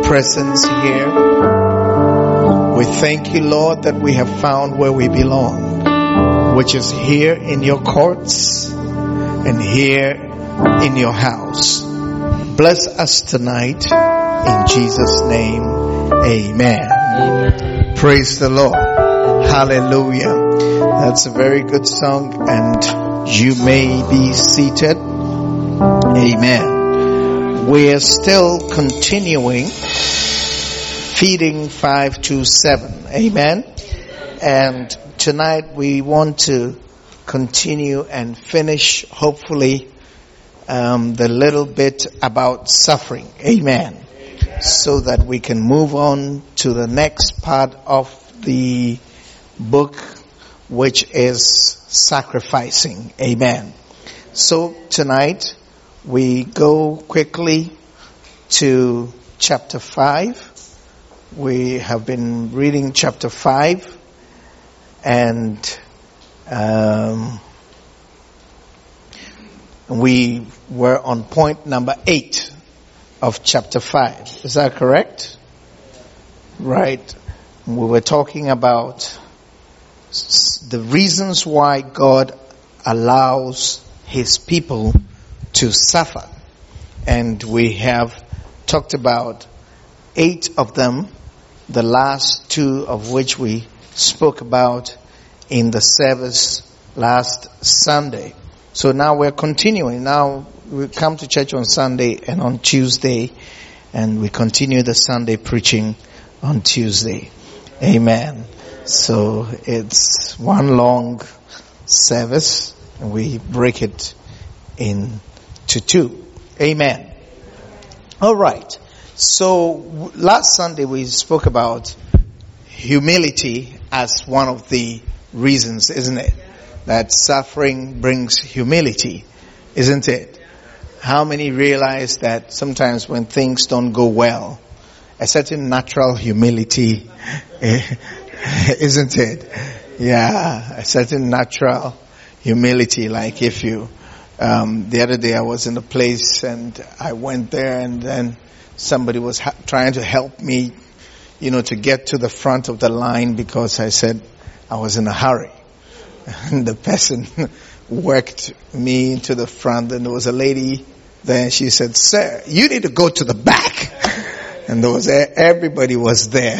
presence here. We thank you, Lord, that we have found where we belong, which is here in your courts and here in your house. Bless us tonight in Jesus' name. Amen. Praise the Lord. Hallelujah. That's a very good song, and you may be seated. Amen. We are still continuing feeding 5 to 7. Amen. And tonight we want to continue and finish, hopefully, the little bit about suffering. Amen. So that we can move on to the next part of the book, which is sacrificing. Amen. So tonight we go quickly to chapter 5. We have been reading chapter 5, and we were on point number 8 of chapter 5. Is that correct? Right. We were talking about the reasons why God allows His people to suffer. And we have talked about 8 of them, the last 2 of which we spoke about in the service last Sunday. So now we're continuing. Now we come to church on Sunday and on Tuesday, and we continue the Sunday preaching on Tuesday. Amen. So it's one long service, and we break it into 2. Amen. All right. So last Sunday we spoke about humility as one of the reasons, isn't it? That suffering brings humility, isn't it? How many realize that sometimes when things don't go well, a certain natural humility, isn't it? Yeah, a certain natural humility. Like if you, the other day I was in a place and I went there, and then somebody was trying to help me, to get to the front of the line because I said I was in a hurry. And the person worked me into the front, and there was a lady there. She said, "Sir, you need to go to the back." And everybody was there.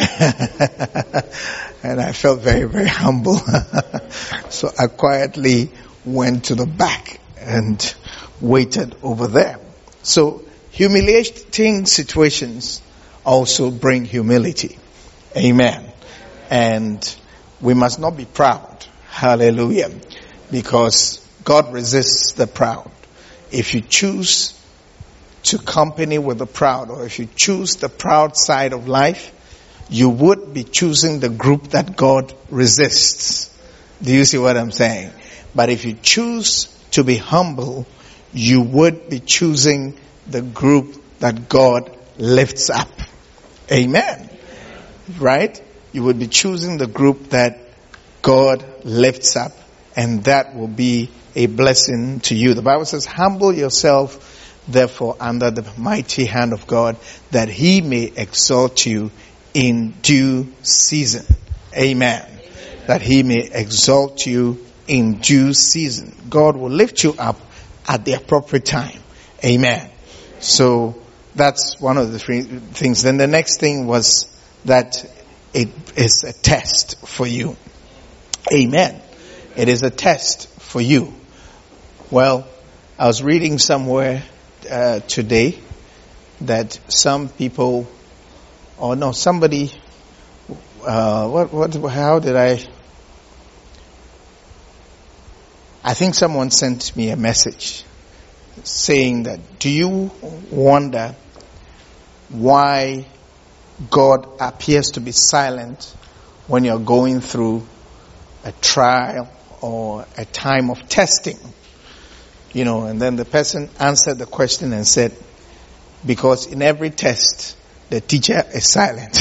And I felt very, very humble. So I quietly went to the back and waited over there. So humiliating situations also bring humility. Amen. And we must not be proud. Hallelujah. Because God resists the proud. If you choose to company with the proud, or if you choose the proud side of life, you would be choosing the group that God resists. Do you see what I'm saying? But if you choose to be humble, you would be choosing the group that God lifts up. Amen. Right? You would be choosing the group that God lifts up, and that will be a blessing to you. The Bible says, "Humble yourself, therefore, under the mighty hand of God, that He may exalt you in due season." Amen. That He may exalt you in due season. God will lift you up at the appropriate time. Amen. So that's one of the things. Then the next thing was that it is a test for you. Amen. It is a test for you. Well, I was reading somewhere today that some people, somebody, how did I think someone sent me a message saying that, do you wonder why God appears to be silent when you're going through a trial or a time of testing? And then the person answered the question and said, because in every test, the teacher is silent.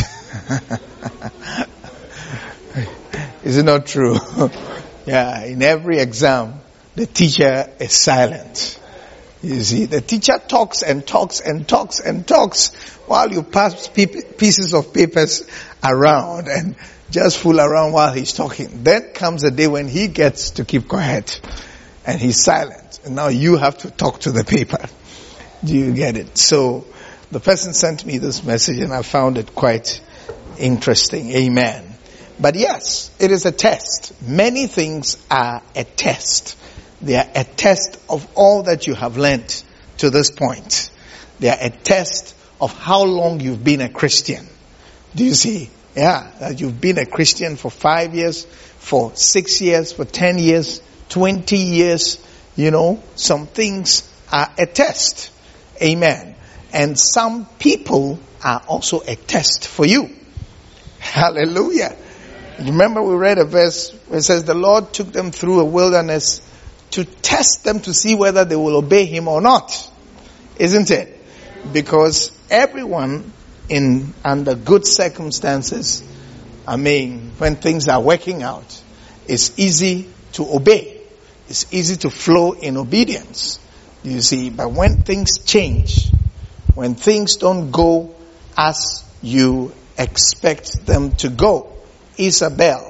Is it not true? Yeah, in every exam, the teacher is silent. You see, the teacher talks and talks and talks and talks while you pass pieces of papers around and just fool around while he's talking. Then comes a day when he gets to keep quiet and he's silent. And now you have to talk to the paper. Do you get it? So the person sent me this message and I found it quite interesting. Amen. But yes, it is a test. Many things are a test. They are a test of all that you have learned to this point. They are a test of how long you've been a Christian. Do you see? Yeah, that you've been a Christian for 5 years, for 6 years, for 10 years, 20 years. You know, some things are a test. Amen. And some people are also a test for you. Hallelujah. Remember we read a verse where it says the Lord took them through a wilderness to test them to see whether they will obey him or not. Isn't it? Because everyone under good circumstances, when things are working out, it's easy to obey. It's easy to flow in obedience. You see, but when things change, when things don't go as you expect them to go, Isabel.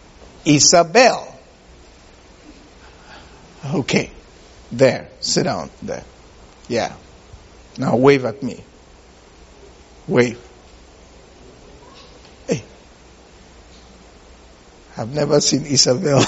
Okay. There. Sit down there. Yeah. Now wave at me. Wave. Hey. I've never seen Isabel.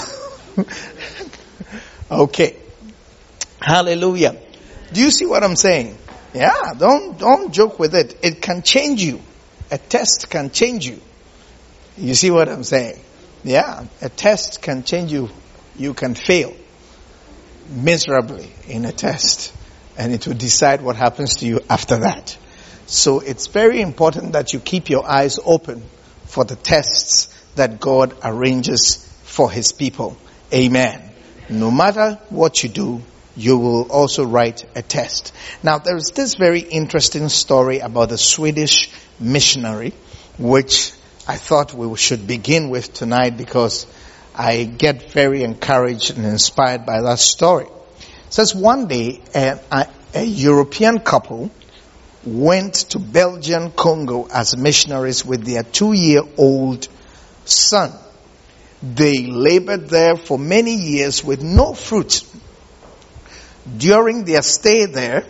Okay. Hallelujah. Do you see what I'm saying? Yeah. Don't joke with it. It can change you. A test can change you. You see what I'm saying? Yeah. A test can change you. You can fail miserably in a test, and it will decide what happens to you after that. So it's very important that you keep your eyes open for the tests that God arranges for his people. Amen. No matter what you do, you will also write a test. Now there is this very interesting story about the Swedish missionary, which I thought we should begin with tonight because I get very encouraged and inspired by that story. It says one day a European couple went to Belgian Congo as missionaries with their 2-year-old son. They labored there for many years with no fruit. During their stay there,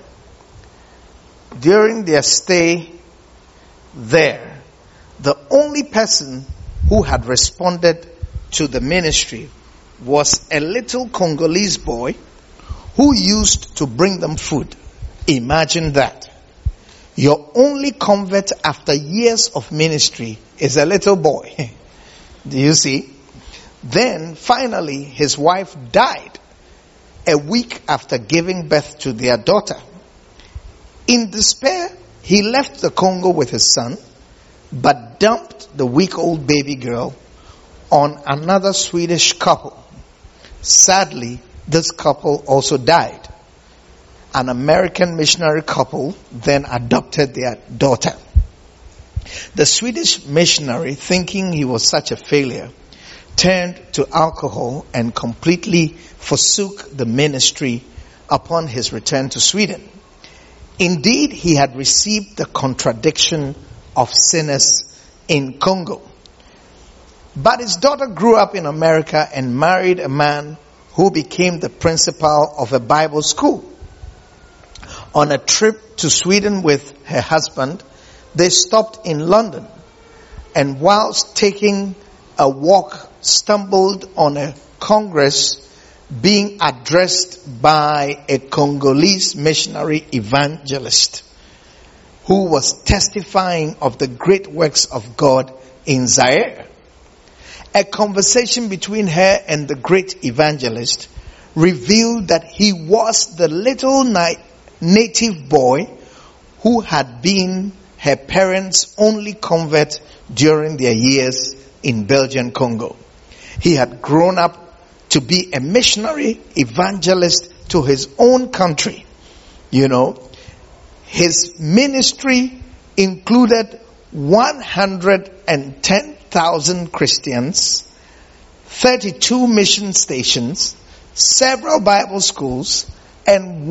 the only person who had responded to the ministry was a little Congolese boy who used to bring them food. Imagine that. Your only convert after years of ministry is a little boy. Do you see? Then finally his wife died a week after giving birth to their daughter. In despair, he left the Congo with his son, but dumped the week-old baby girl on another Swedish couple. Sadly, this couple also died. An American missionary couple then adopted their daughter. The Swedish missionary, thinking he was such a failure, turned to alcohol and completely forsook the ministry upon his return to Sweden. Indeed, he had received the contradiction of sinners in Congo. But his daughter grew up in America and married a man who became the principal of a Bible school. On a trip to Sweden with her husband, they stopped in London, and whilst taking a walk, stumbled on a congress being addressed by a Congolese missionary evangelist who was testifying of the great works of God in Zaire. A conversation between her and the great evangelist revealed that he was the little native boy who had been her parents' only convert during their years in Belgian Congo. He had grown up to be a missionary evangelist to his own country. You know, his ministry included 110,000 Christians, 32 mission stations, several Bible schools, and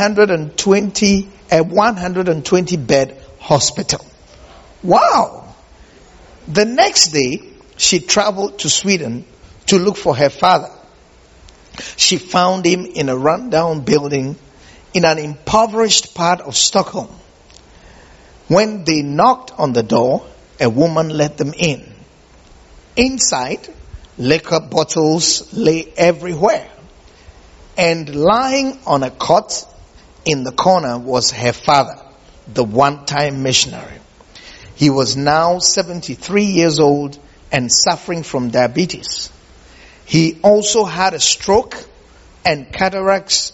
120 bed hospital. Wow! The next day, she traveled to Sweden to look for her father. She found him in a rundown building in an impoverished part of Stockholm. When they knocked on the door, a woman let them in. Inside, liquor bottles lay everywhere. And lying on a cot in the corner was her father, the one-time missionary. He was now 73 years old and suffering from diabetes. He also had a stroke, and cataracts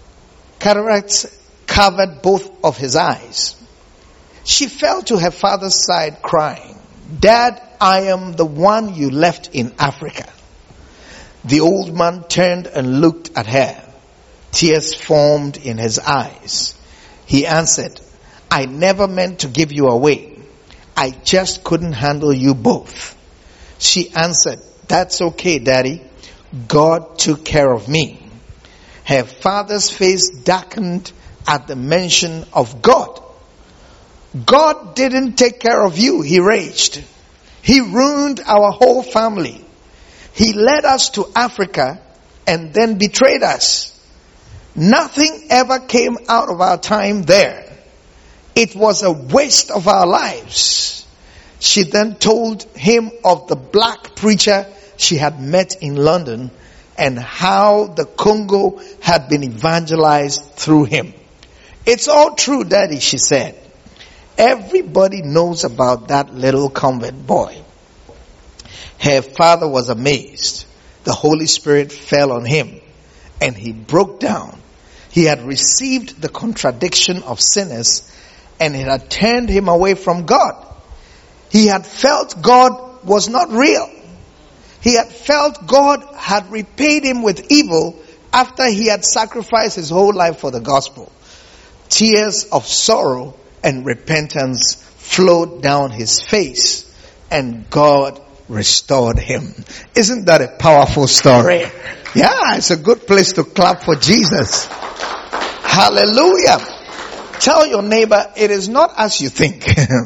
covered both of his eyes. She fell to her father's side crying, "Dad, I am the one you left in Africa." The old man turned and looked at her. Tears formed in his eyes. He answered, "I never meant to give you away. I just couldn't handle you both." She answered, "That's okay, Daddy. God took care of me." Her father's face darkened at the mention of God. "God didn't take care of you," he raged. "He ruined our whole family. He led us to Africa and then betrayed us. Nothing ever came out of our time there. It was a waste of our lives." She then told him of the black preacher she had met in London and how the Congo had been evangelized through him. "It's all true, Daddy," she said. "Everybody knows about that little convent boy." Her father was amazed. The Holy Spirit fell on him and he broke down. He had received the contradiction of sinners and it had turned him away from God. He had felt God was not real. He had felt God had repaid him with evil after he had sacrificed his whole life for the gospel. Tears of sorrow and repentance flowed down his face and God restored him. Isn't that a powerful story? Yeah, it's a good place to clap for Jesus. Hallelujah. Tell your neighbor, it is not as you think.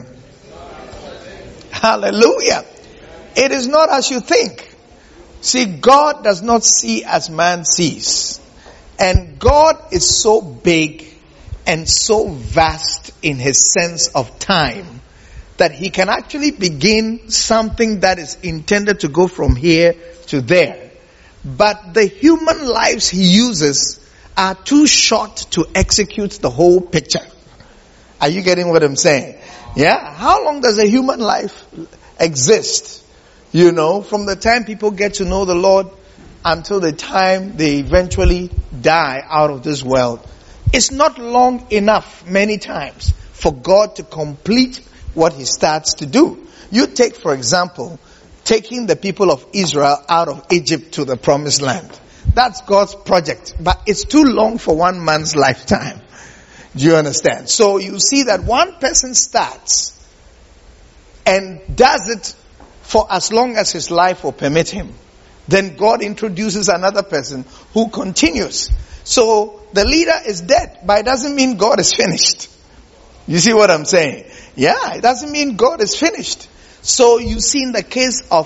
Hallelujah. It is not as you think. See, God does not see as man sees. And God is so big and so vast in his sense of time that he can actually begin something that is intended to go from here to there. But the human lives he uses are too short to execute the whole picture. Are you getting what I'm saying? Yeah. How long does a human life exist? You know, from the time people get to know the Lord until the time they eventually die out of this world. It's not long enough many times for God to complete what he starts to do. You take, for example, taking the people of Israel out of Egypt to the promised land. That's God's project, but it's too long for one man's lifetime. Do you understand? So you see that one person starts and does it for as long as his life will permit him. Then God introduces another person who continues. So the leader is dead, but it doesn't mean God is finished. You see what I'm saying? Yeah, it doesn't mean God is finished. So you see in the case of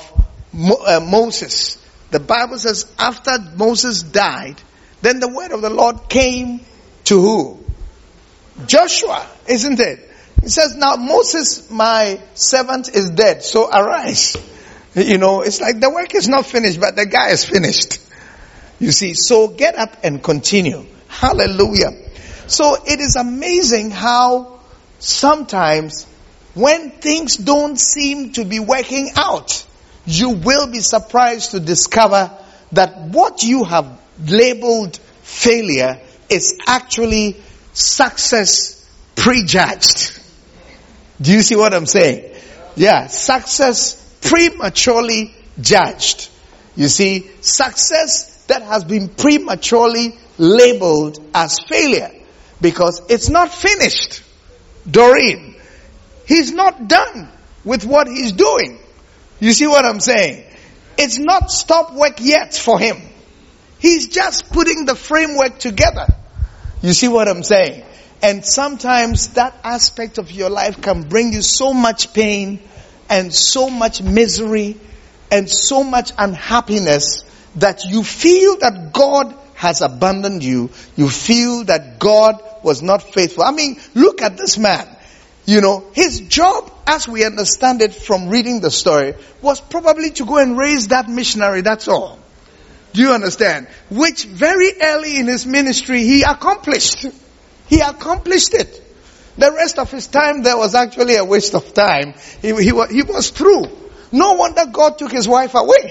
Moses, the Bible says after Moses died, then the word of the Lord came to who? Joshua, isn't it? He says, "Now Moses, my servant, is dead, so arise." You know, it's like the work is not finished, but the guy is finished. You see, so get up and continue. Hallelujah. So it is amazing how sometimes when things don't seem to be working out, you will be surprised to discover that what you have labeled failure is actually success prejudged. Do you see what I'm saying? Yeah, success prematurely judged. You see, success that has been prematurely labeled as failure because it's not finished. Doreen, he's not done with what he's doing. You see what I'm saying? It's not stop work yet for him. He's just putting the framework together. You see what I'm saying? And sometimes that aspect of your life can bring you so much pain and so much misery and so much unhappiness that you feel that God has abandoned you. You feel that God was not faithful. I mean, look at this man. You know, his job, as we understand it from reading the story, was probably to go and raise that missionary, that's all. Do you understand? Which very early in his ministry he accomplished. He accomplished it. The rest of his time there was actually a waste of time. He was through. No wonder God took his wife away.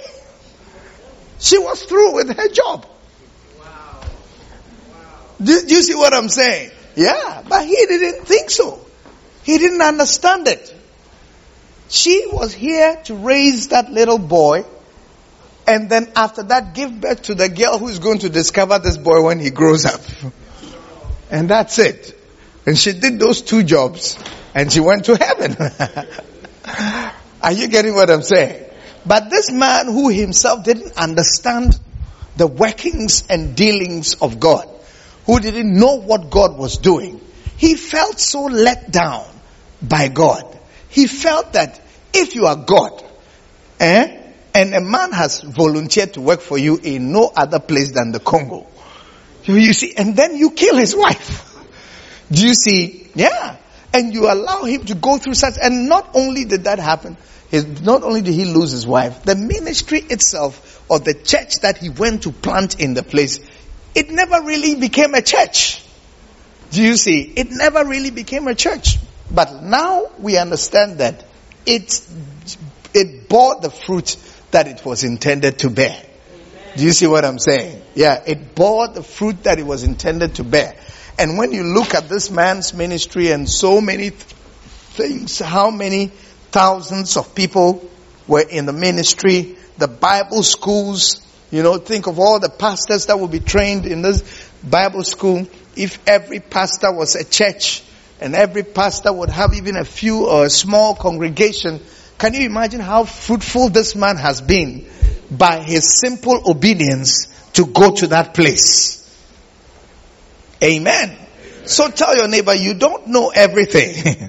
She was through with her job. Wow. Do you see what I'm saying? Yeah, but he didn't think so. He didn't understand it. She was here to raise that little boy, and then after that give birth to the girl who's going to discover this boy when he grows up. And that's it. And she did those two jobs, and she went to heaven. Are you getting what I'm saying? But this man who himself didn't understand the workings and dealings of God, who didn't know what God was doing, he felt so let down by God. He felt that if you are God, and a man has volunteered to work for you in no other place than the Congo, you see, and then you kill his wife. Do you see? Yeah. And you allow him to go through such, and not only did that happen, not only did he lose his wife, the ministry itself, or the church that he went to plant in the place, it never really became a church. Do you see? It never really became a church. But now we understand that it bore the fruit that it was intended to bear. Do you see what I'm saying? Yeah, it bore the fruit that it was intended to bear. And when you look at this man's ministry and so many things, how many thousands of people were in the ministry, the Bible schools, think of all the pastors that will be trained in this Bible school. If every pastor was a church and every pastor would have even a few or a small congregation, can you imagine how fruitful this man has been by his simple obedience to go to that place? Amen. So tell your neighbor, you don't know everything.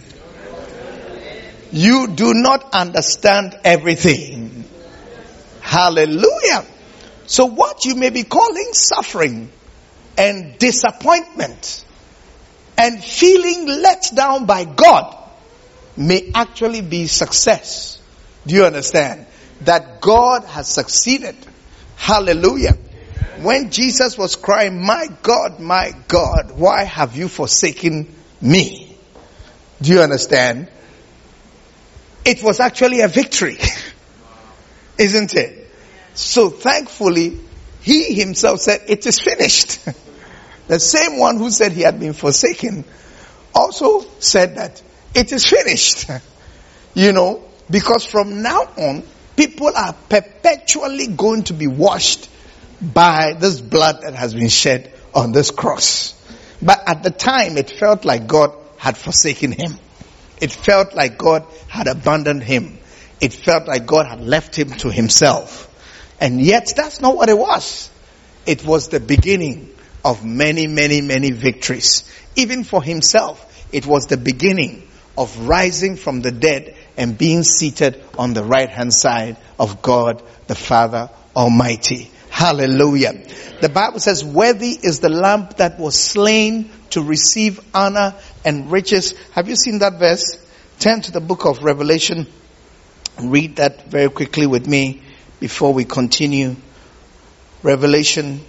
You do not understand everything. Hallelujah. So what you may be calling suffering and disappointment and feeling let down by God may actually be success. Do you understand? That God has succeeded. Hallelujah. When Jesus was crying, my God, why have you forsaken me? Do you understand? It was actually a victory. Isn't it? So thankfully, he himself said, it is finished. The same one who said he had been forsaken also said that it is finished. Because from now on, people are perpetually going to be washed by this blood that has been shed on this cross. But at the time, it felt like God had forsaken him. It felt like God had abandoned him. It felt like God had left him to himself. And yet, that's not what it was. It was the beginning of many, many, many victories. Even for himself, it was the beginning of rising from the dead and being seated on the right-hand side of God, the Father Almighty. Hallelujah. The Bible says, worthy is the lamb that was slain to receive honor and riches. Have you seen that verse? Turn to the book of Revelation. Read that very quickly with me before we continue. Revelation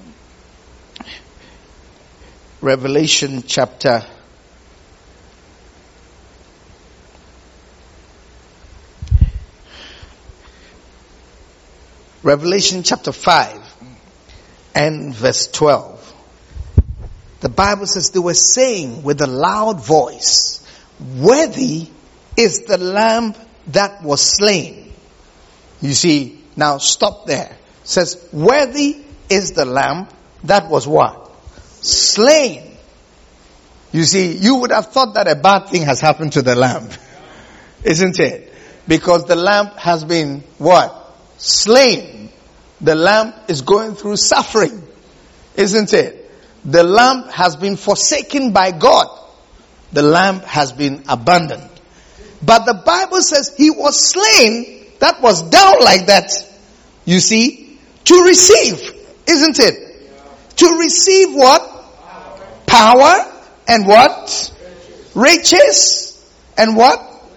chapter 5 and verse 12. The Bible says they were saying with a loud voice, worthy is the lamb that was slain. You see, now stop there. It says, worthy is the lamb that was what? Slain. You see, you would have thought that a bad thing has happened to the lamb. Isn't it? Because the lamb has been what? Slain. The lamb is going through suffering. Isn't it? The lamb has been forsaken by God. The lamb has been abandoned. But the Bible says he was slain, that was down like that, you see, to receive, isn't it? To receive what? Power and what? Riches and what?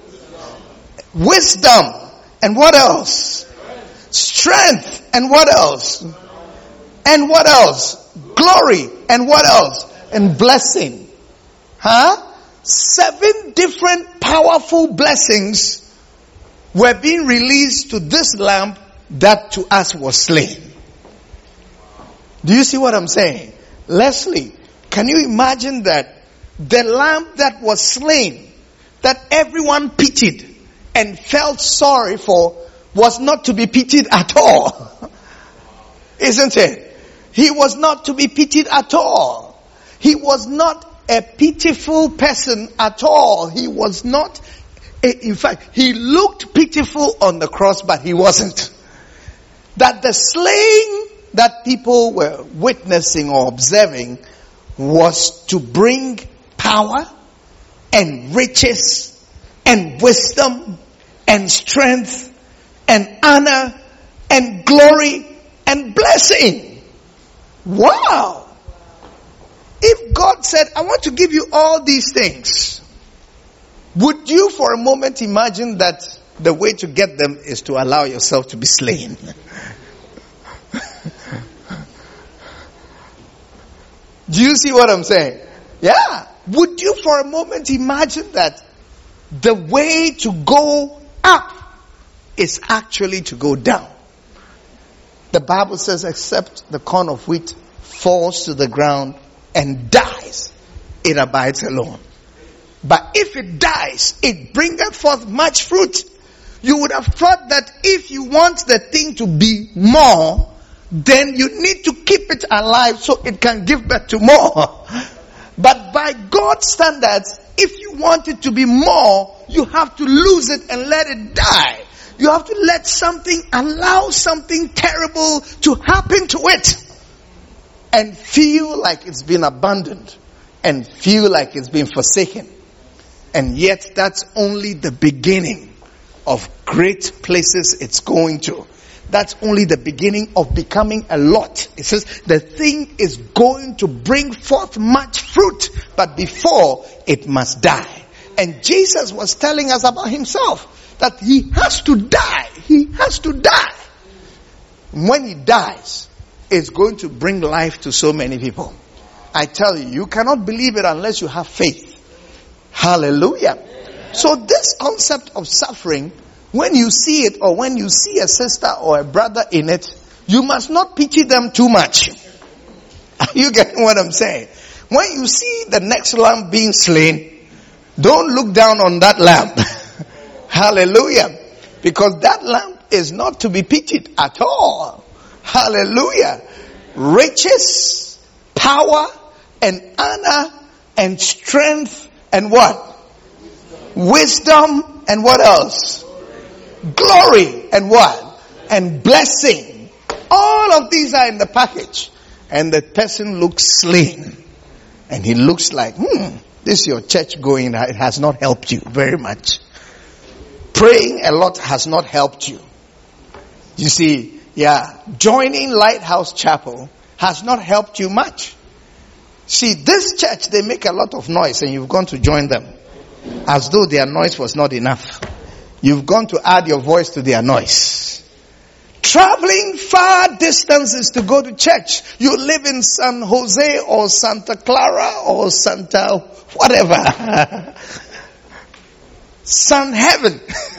Wisdom and what else? Strength and what else? And what else? Glory and what else? And blessing. 7 different powerful blessings were being released to this lamb that to us was slain. Do you see what I'm saying? Leslie, can you imagine that the lamb that was slain, that everyone pitied and felt sorry for, was not to be pitied at all? Isn't it? He was not to be pitied at all. He was not a pitiful person at all. He was not, in fact, he looked pitiful on the cross, but he wasn't. That the slaying that people were witnessing or observing was to bring power and riches and wisdom and strength and honor and glory and blessing. Wow! If God said, I want to give you all these things, would you for a moment imagine that the way to get them is to allow yourself to be slain? Do you see what I'm saying? Yeah. Would you for a moment imagine that the way to go up is actually to go down? The Bible says, except the corn of wheat falls to the ground and dies, it abides alone. But if it dies, it bringeth forth much fruit. You would have thought that if you want the thing to be more, then you need to keep it alive so it can give birth to more. But by God's standards, if you want it to be more, you have to lose it and let it die. You have to allow something terrible to happen to it. And feel like it's been abandoned. And feel like it's been forsaken. And yet that's only the beginning of great places it's going to. That's only the beginning of becoming a lot. It says the thing is going to bring forth much fruit, but before it must die. And Jesus was telling us about himself that he has to die. He has to die. When he dies, it's going to bring life to so many people. I tell you, you cannot believe it unless you have faith. Hallelujah. So this concept of suffering, when you see it or when you see a sister or a brother in it, you must not pity them too much. Are you getting what I'm saying? When you see the next lamb being slain, don't look down on that lamb. Hallelujah. Because that lamb is not to be pitied at all. Hallelujah. Riches, power, and honor, and strength, and what? Wisdom, and what else? Glory, and what? And blessing. All of these are in the package. And the person looks slain. And he looks like, this is your church going. It has not helped you very much. Praying a lot has not helped you. You see, joining Lighthouse Chapel has not helped you much. See, this church, they make a lot of noise and you've gone to join them. As though their noise was not enough. You've gone to add your voice to their noise. Traveling far distances to go to church. You live in San Jose or Santa Clara or Santa whatever. Sun Heaven.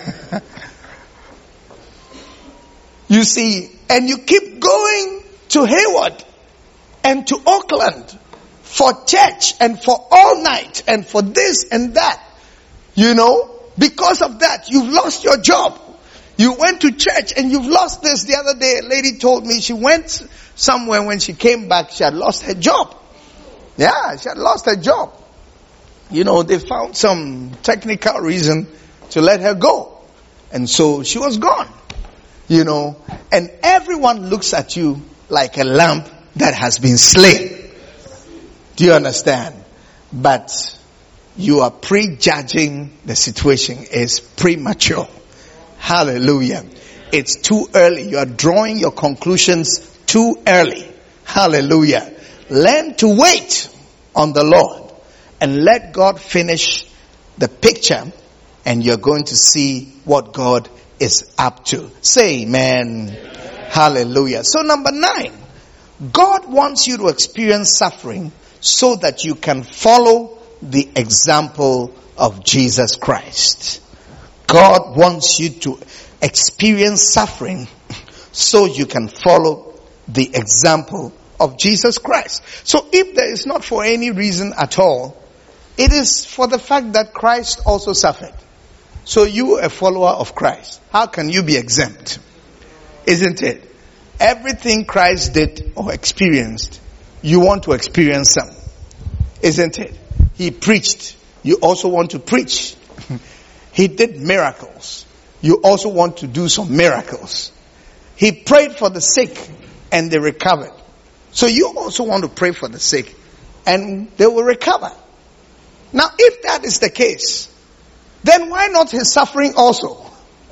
You see, and you keep going to Hayward and to Oakland for church and for all night and for this and that. You know, because of that, you've lost your job. You went to church and you've lost this. The other day, a lady told me she went somewhere, when she came back, she had lost her job. Yeah, she had lost her job. You know, they found some technical reason to let her go. And so she was gone. You know, and everyone looks at you like a lamb that has been slain. Do you understand? But you are prejudging the situation. It's premature. Hallelujah. It's too early. You are drawing your conclusions too early. Hallelujah. Learn to wait on the Lord and let God finish the picture, and you're going to see what God is up to. Say amen. Hallelujah. So number 9, God wants you to experience suffering so that you can follow the example of Jesus Christ. God wants you to experience suffering so you can follow the example of Jesus Christ. So if there is not for any reason at all, it is for the fact that Christ also suffered. So you, a follower of Christ, how can you be exempt? Isn't it? Everything Christ did or experienced, you want to experience some. Isn't it? He preached. You also want to preach. He did miracles. You also want to do some miracles. He prayed for the sick and they recovered. So you also want to pray for the sick and they will recover. Now, if that is the case, then why not his suffering also?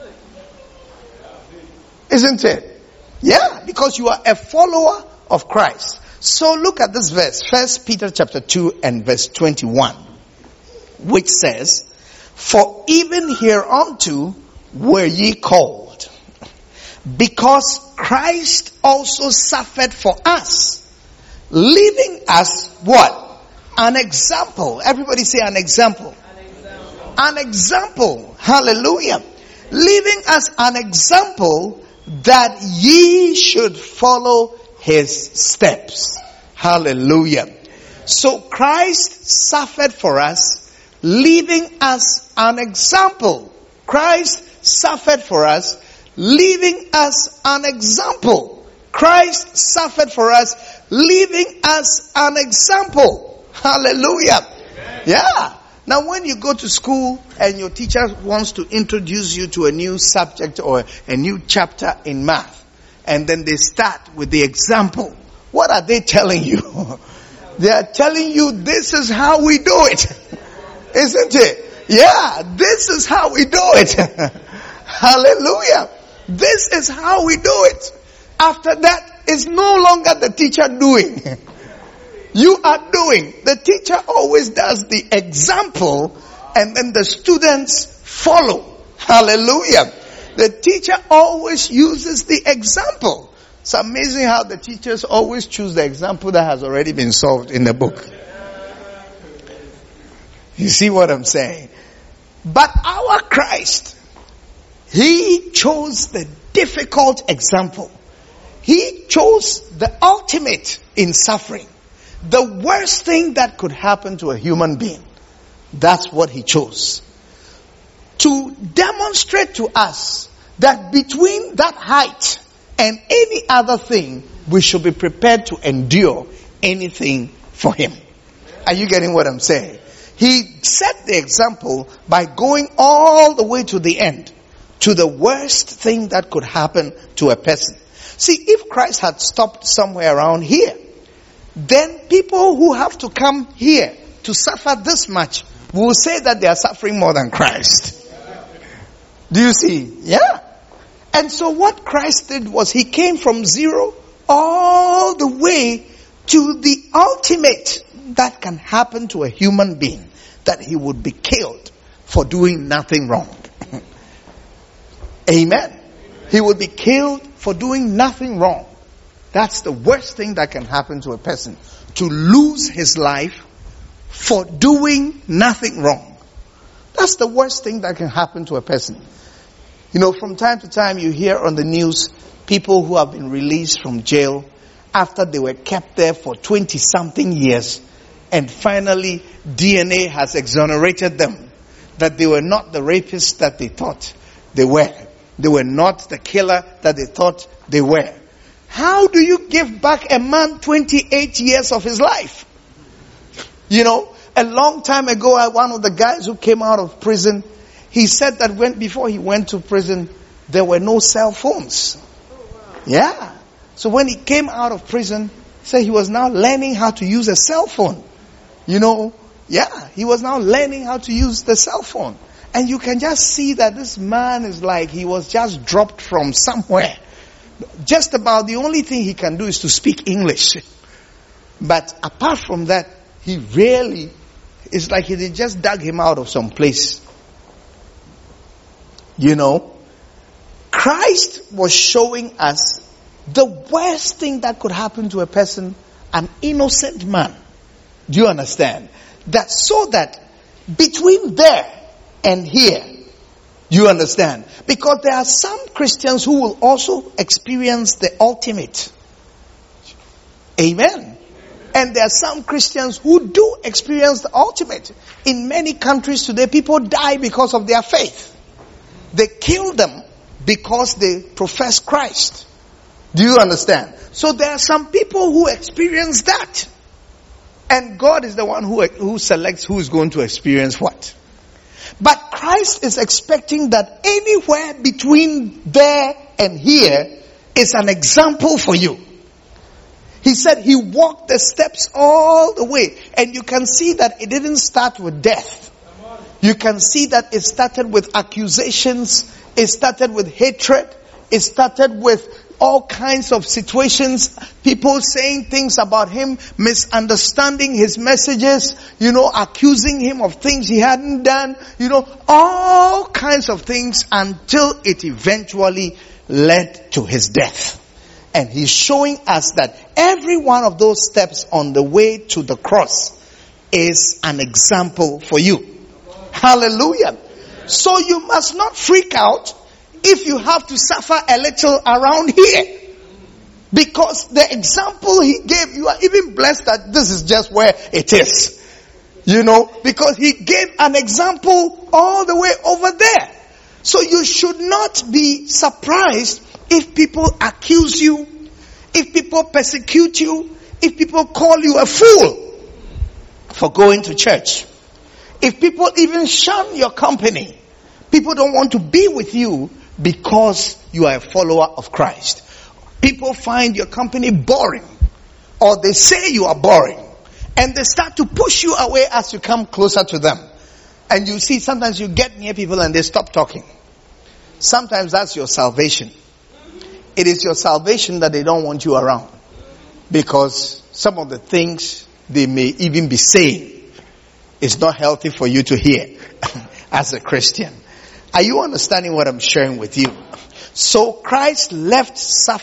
Isn't it? Yeah, because you are a follower of Christ. So look at this verse, 1 Peter chapter 2 and verse 21, which says, "For even hereunto were ye called, because Christ also suffered for us, leaving us" what? An example. Everybody say an example. An example. Hallelujah. Leaving us an example that ye should follow his steps. Hallelujah. So Christ suffered for us, leaving us an example. Christ suffered for us, leaving us an example. Christ suffered for us, leaving us an example. Hallelujah. Amen. Yeah. Now when you go to school and your teacher wants to introduce you to a new subject or a new chapter in math, and then they start with the example, what are they telling you? They are telling you this is how we do it. Isn't it? Yeah, this is how we do it. Hallelujah. This is how we do it. After that, it's no longer the teacher doing. You are doing. The teacher always does the example and then the students follow. Hallelujah. The teacher always uses the example. It's amazing how the teachers always choose the example that has already been solved in the book. You see what I'm saying? But our Christ, he chose the difficult example. He chose the ultimate in suffering. The worst thing that could happen to a human being. That's what he chose. To demonstrate to us that between that height and any other thing, we should be prepared to endure anything for him. Are you getting what I'm saying? He set the example by going all the way to the end, to the worst thing that could happen to a person. See, if Christ had stopped somewhere around here, then people who have to come here to suffer this much will say that they are suffering more than Christ. Do you see? Yeah. And so what Christ did was he came from zero all the way to the ultimate that can happen to a human being, that he would be killed for doing nothing wrong. Amen. He would be killed for doing nothing wrong. That's the worst thing that can happen to a person. To lose his life for doing nothing wrong. That's the worst thing that can happen to a person. You know, from time to time you hear on the news people who have been released from jail after they were kept there for 20-something years, and finally DNA has exonerated them that they were not the rapists that they thought they were. They were not the killer that they thought they were. How do you give back a man 28 years of his life? You know, a long time ago, one of the guys who came out of prison, he said that before he went to prison, there were no cell phones. Yeah. So when he came out of prison, he said he was now learning how to use a cell phone. He was now learning how to use the cell phone. And you can just see that this man is like he was just dropped from somewhere. Just about the only thing he can do is to speak English. But apart from that, he really, it's like they just dug him out of some place. Christ was showing us the worst thing that could happen to a person, an innocent man. Do you understand? So that between there and here, you understand? Because there are some Christians who will also experience the ultimate. Amen. And there are some Christians who do experience the ultimate. In many countries today, people die because of their faith. They kill them because they profess Christ. Do you understand? So there are some people who experience that. And God is the one who selects who is going to experience what. But Christ is expecting that anywhere between there and here is an example for you. He said he walked the steps all the way. And you can see that it didn't start with death. You can see that it started with accusations. It started with hatred. It started with all kinds of situations. People saying things about him, misunderstanding his messages, accusing him of things he hadn't done, all kinds of things until it eventually led to his death. And he's showing us that every one of those steps on the way to the cross is an example for you. Hallelujah. So you must not freak out if you have to suffer a little around here. Because the example he gave, you are even blessed that this is just where it is. Because he gave an example all the way over there. So you should not be surprised if people accuse you, if people persecute you, if people call you a fool for going to church. If people even shun your company, people don't want to be with you because you are a follower of Christ. People find your company boring, or they say you are boring, and they start to push you away as you come closer to them. And you see, sometimes you get near people and they stop talking. Sometimes that's your salvation. It is your salvation that they don't want you around, because some of the things they may even be saying is not healthy for you to hear as a Christian. Are you understanding what I'm sharing with you? So Christ left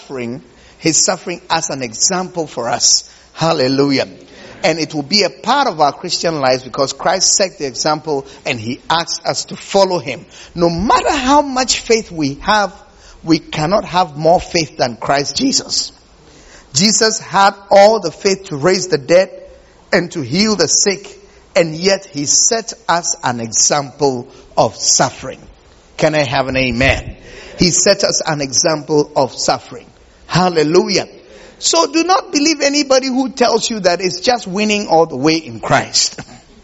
his suffering as an example for us. Hallelujah. And it will be a part of our Christian lives because Christ set the example and he asks us to follow him. No matter how much faith we have, we cannot have more faith than Christ Jesus. Jesus had all the faith to raise the dead and to heal the sick, and yet he set us an example of suffering. Can I have an amen? He set us an example of suffering. Hallelujah. So do not believe anybody who tells you that it's just winning all the way in Christ.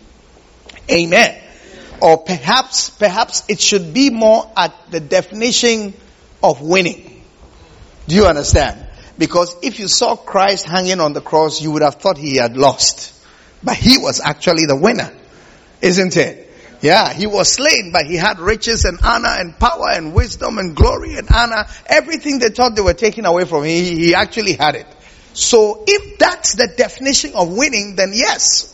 Amen. Or perhaps it should be more at the definition of winning. Do you understand? Because if you saw Christ hanging on the cross, you would have thought he had lost. But he was actually the winner. Isn't it? Yeah, he was slain, but he had riches and honor and power and wisdom and glory and honor. Everything they thought they were taking away from him, he actually had it. So if that's the definition of winning, then yes.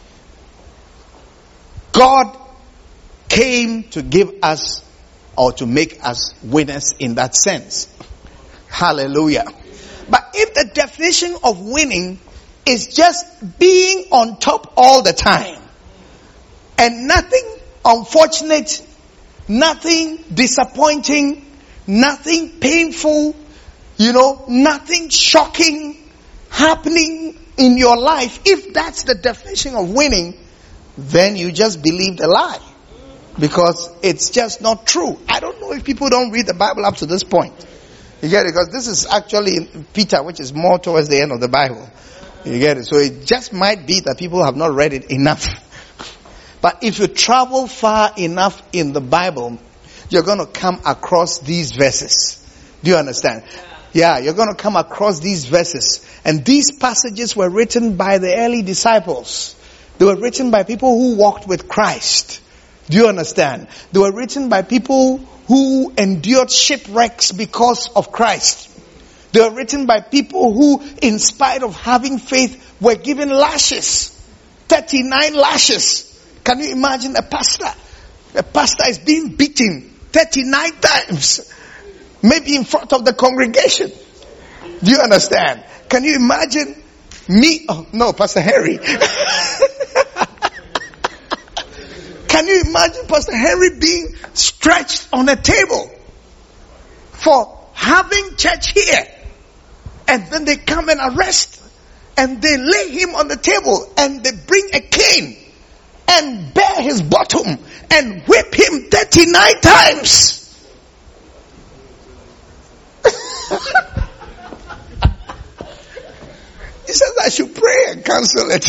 God came to give us, or to make us winners in that sense. Hallelujah. But if the definition of winning is just being on top all the time, and nothing unfortunate, nothing disappointing, nothing painful, nothing shocking happening in your life, if that's the definition of winning, then you just believed a lie. Because it's just not true. I don't know if people don't read the Bible up to this point. You get it? Because this is actually in Peter, which is more towards the end of the Bible. You get it? So it just might be that people have not read it enough. But if you travel far enough in the Bible, you're going to come across these verses. Do you understand? Yeah, you're going to come across these verses. And these passages were written by the early disciples. They were written by people who walked with Christ. Do you understand? They were written by people who endured shipwrecks because of Christ. They were written by people who, in spite of having faith, were given lashes. 39 lashes. Can you imagine a pastor? A pastor is being beaten 39 times. Maybe in front of the congregation. Do you understand? Can you imagine me? Oh, no, Pastor Henry. Can you imagine Pastor Henry being stretched on a table for having church here? And then they come and arrest and they lay him on the table and they bring a cane and bare his bottom and whip him 39 times. He says I should pray and cancel it.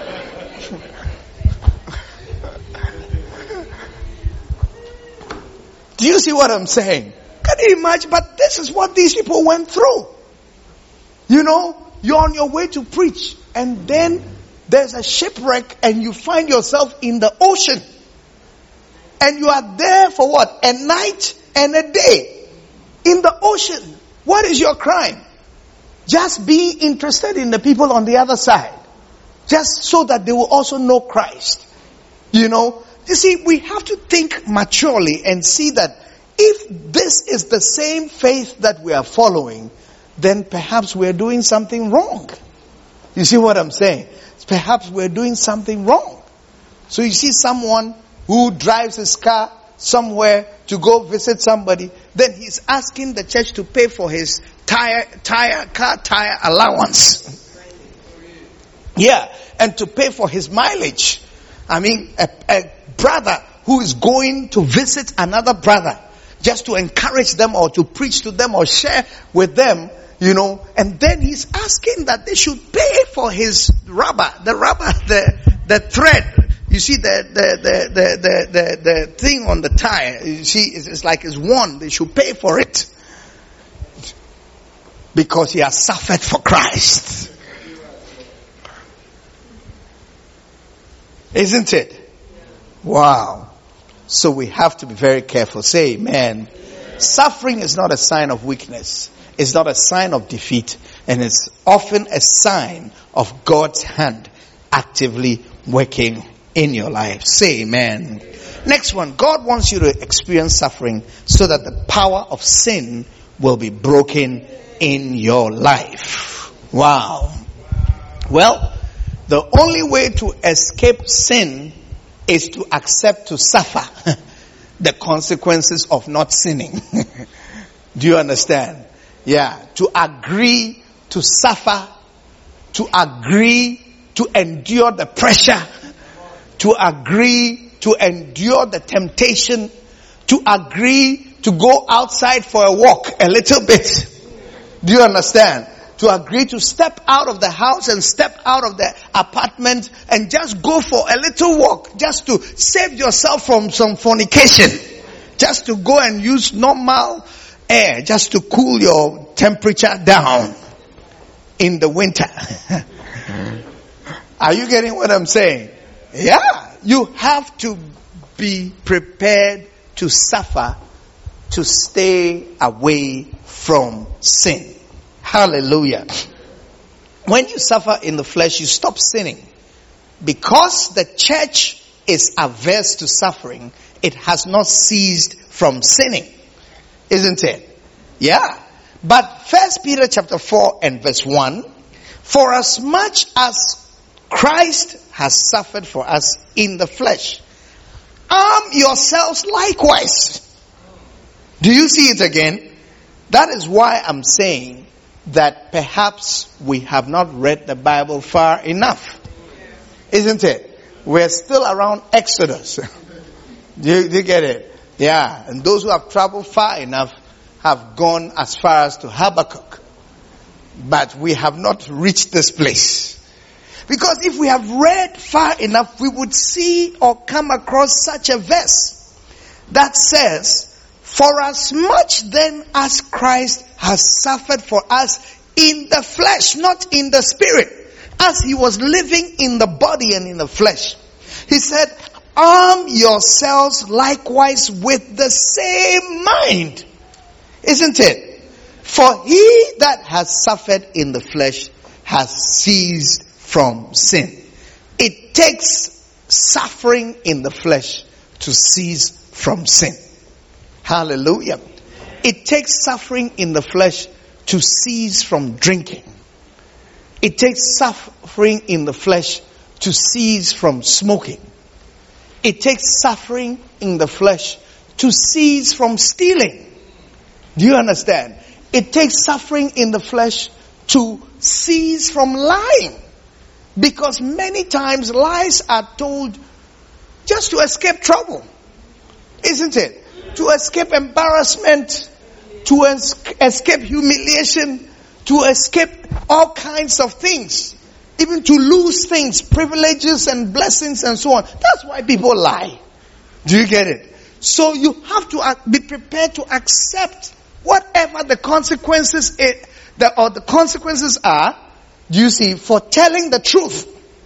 Do you see what I'm saying? Can you imagine? But this is what these people went through. You know, you're on your way to preach and then there's a shipwreck and you find yourself in the ocean. And you are there for what? A night and a day. In the ocean. What is your crime? Just being interested in the people on the other side. Just so that they will also know Christ. You know, you see, we have to think maturely and see that if this is the same faith that we are following, then perhaps we're doing something wrong. You see what I'm saying? Perhaps we're doing something wrong. So you see someone who drives his car somewhere to go visit somebody, then he's asking the church to pay for his car tire allowance. Yeah, and to pay for his mileage. I mean, a brother who is going to visit another brother just to encourage them or to preach to them or share with them, you know, and then he's asking that they should pay for his rubber, the thread. You see the thing on the tire, you see, it's like it's worn. They should pay for it. Because he has suffered for Christ. Isn't it? Wow. So we have to be very careful. Say amen. Suffering is not a sign of weakness. It's not a sign of defeat. And it's often a sign of God's hand actively working in your life. Say amen. Next one. God wants you to experience suffering so that the power of sin will be broken in your life. Wow. Well, the only way to escape sin is to accept to suffer the consequences of not sinning. Do you understand? Yeah. To agree to suffer, to agree to endure the pressure, to agree to endure the temptation, to agree to go outside for a walk a little bit. Do you understand? To agree to step out of the house and step out of the apartment and just go for a little walk, just to save yourself from some fornication, just to go and use normal air, just to cool your temperature down in the winter. Are you getting what I'm saying? Yeah, you have to be prepared to suffer to stay away from sin. Hallelujah. When you suffer in the flesh, you stop sinning. Because the church is averse to suffering, it has not ceased from sinning. Isn't it? Yeah. But 1 Peter chapter 4 and verse 1, for as much as Christ has suffered for us in the flesh, arm yourselves likewise. Do you see it again? That is why I'm saying that perhaps we have not read the Bible far enough. Isn't it? We're still around Exodus. Do you get it? Yeah. And those who have traveled far enough have gone as far as to Habakkuk. But we have not reached this place. Because if we have read far enough, we would see or come across such a verse that says, for as much then as Christ has suffered for us in the flesh, not in the spirit. as he was living in the body and in the flesh, he said, arm yourselves likewise with the same mind. Isn't it? For he that has suffered in the flesh has ceased from sin. It takes suffering in the flesh to cease from sin. Hallelujah. It takes suffering in the flesh to cease from drinking. It takes suffering in the flesh to cease from smoking. It takes suffering in the flesh to cease from stealing. Do you understand? It takes suffering in the flesh to cease from lying. Because many times lies are told just to escape trouble. Isn't it? To escape embarrassment, to escape humiliation, to escape all kinds of things. Even to lose things, privileges and blessings and so on. That's why people lie. Do you get it? So you have to be prepared to accept whatever the consequences the consequences are, do you see, for telling the truth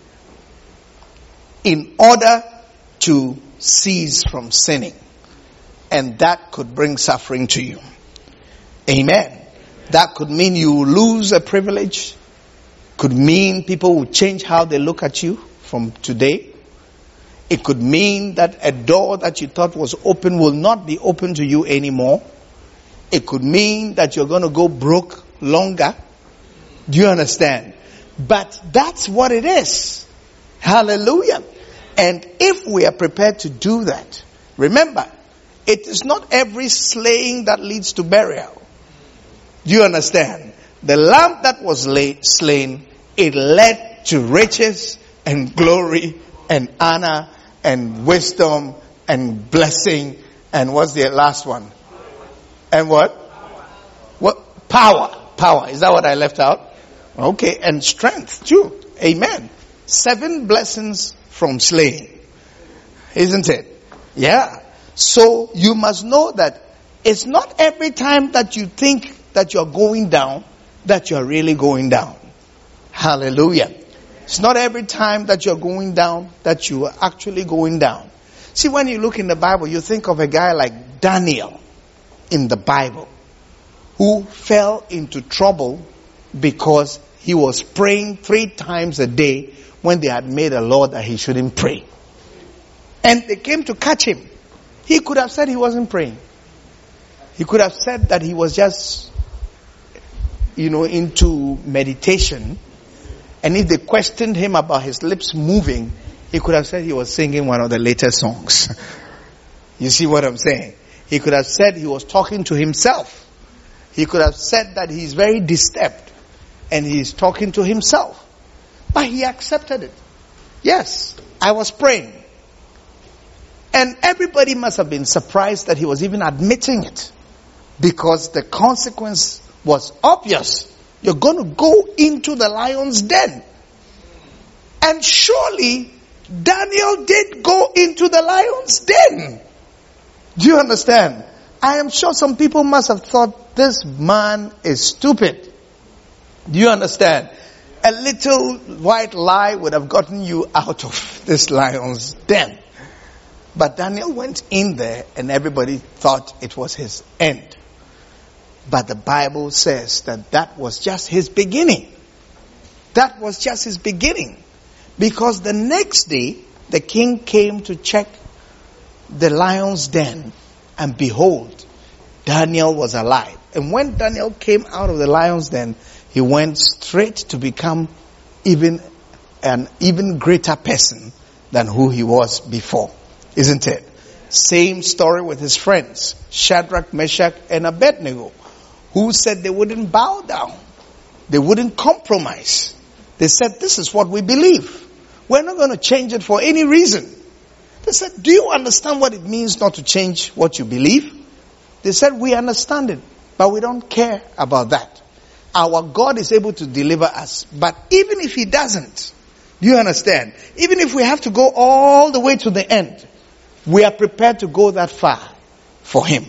in order to cease from sinning. And that could bring suffering to you. Amen. That could mean you lose a privilege. Could mean people will change how they look at you from today. It could mean that a door that you thought was open will not be open to you anymore. It could mean that you're going to go broke longer. Do you understand? But that's what it is. Hallelujah. And if we are prepared to do that, remember, it is not every slaying that leads to burial. Do you understand? The lamb that was slain, it led to riches and glory and honor and wisdom and blessing. And what's the last one? And what? What? Power. Power. Is that what I left out? Okay. And strength too. Amen. 7 blessings from slaying. Isn't it? Yeah. So you must know that it's not every time that you think that you're going down that you're really going down. Hallelujah. It's not every time that you're going down that you are actually going down. See, when you look in the Bible, you think of a guy like Daniel in the Bible who fell into trouble because he was praying 3 times a day when they had made a law that he shouldn't pray. And they came to catch him. He could have said he wasn't praying. He could have said that he was just, into meditation. And if they questioned him about his lips moving, he could have said he was singing one of the latest songs. You see what I'm saying? He could have said he was talking to himself. He could have said that he's very disturbed and he's talking to himself. But he accepted it. Yes, I was praying. And everybody must have been surprised that he was even admitting it. Because the consequence was obvious. You're going to go into the lion's den. And surely Daniel did go into the lion's den. Do you understand? I am sure some people must have thought this man is stupid. Do you understand? A little white lie would have gotten you out of this lion's den. But Daniel went in there and everybody thought it was his end. But the Bible says that was just his beginning. That was just his beginning. Because the next day, the king came to check the lion's den. And behold, Daniel was alive. And when Daniel came out of the lion's den, he went straight to become an even greater person than who he was before. Isn't it? Same story with his friends, Shadrach, Meshach, and Abednego, who said they wouldn't bow down. They wouldn't compromise. They said, this is what we believe. We're not going to change it for any reason. They said, do you understand what it means not to change what you believe? They said, we understand it, but we don't care about that. Our God is able to deliver us. But even if he doesn't, do you understand? Even if we have to go all the way to the end, we are prepared to go that far for him.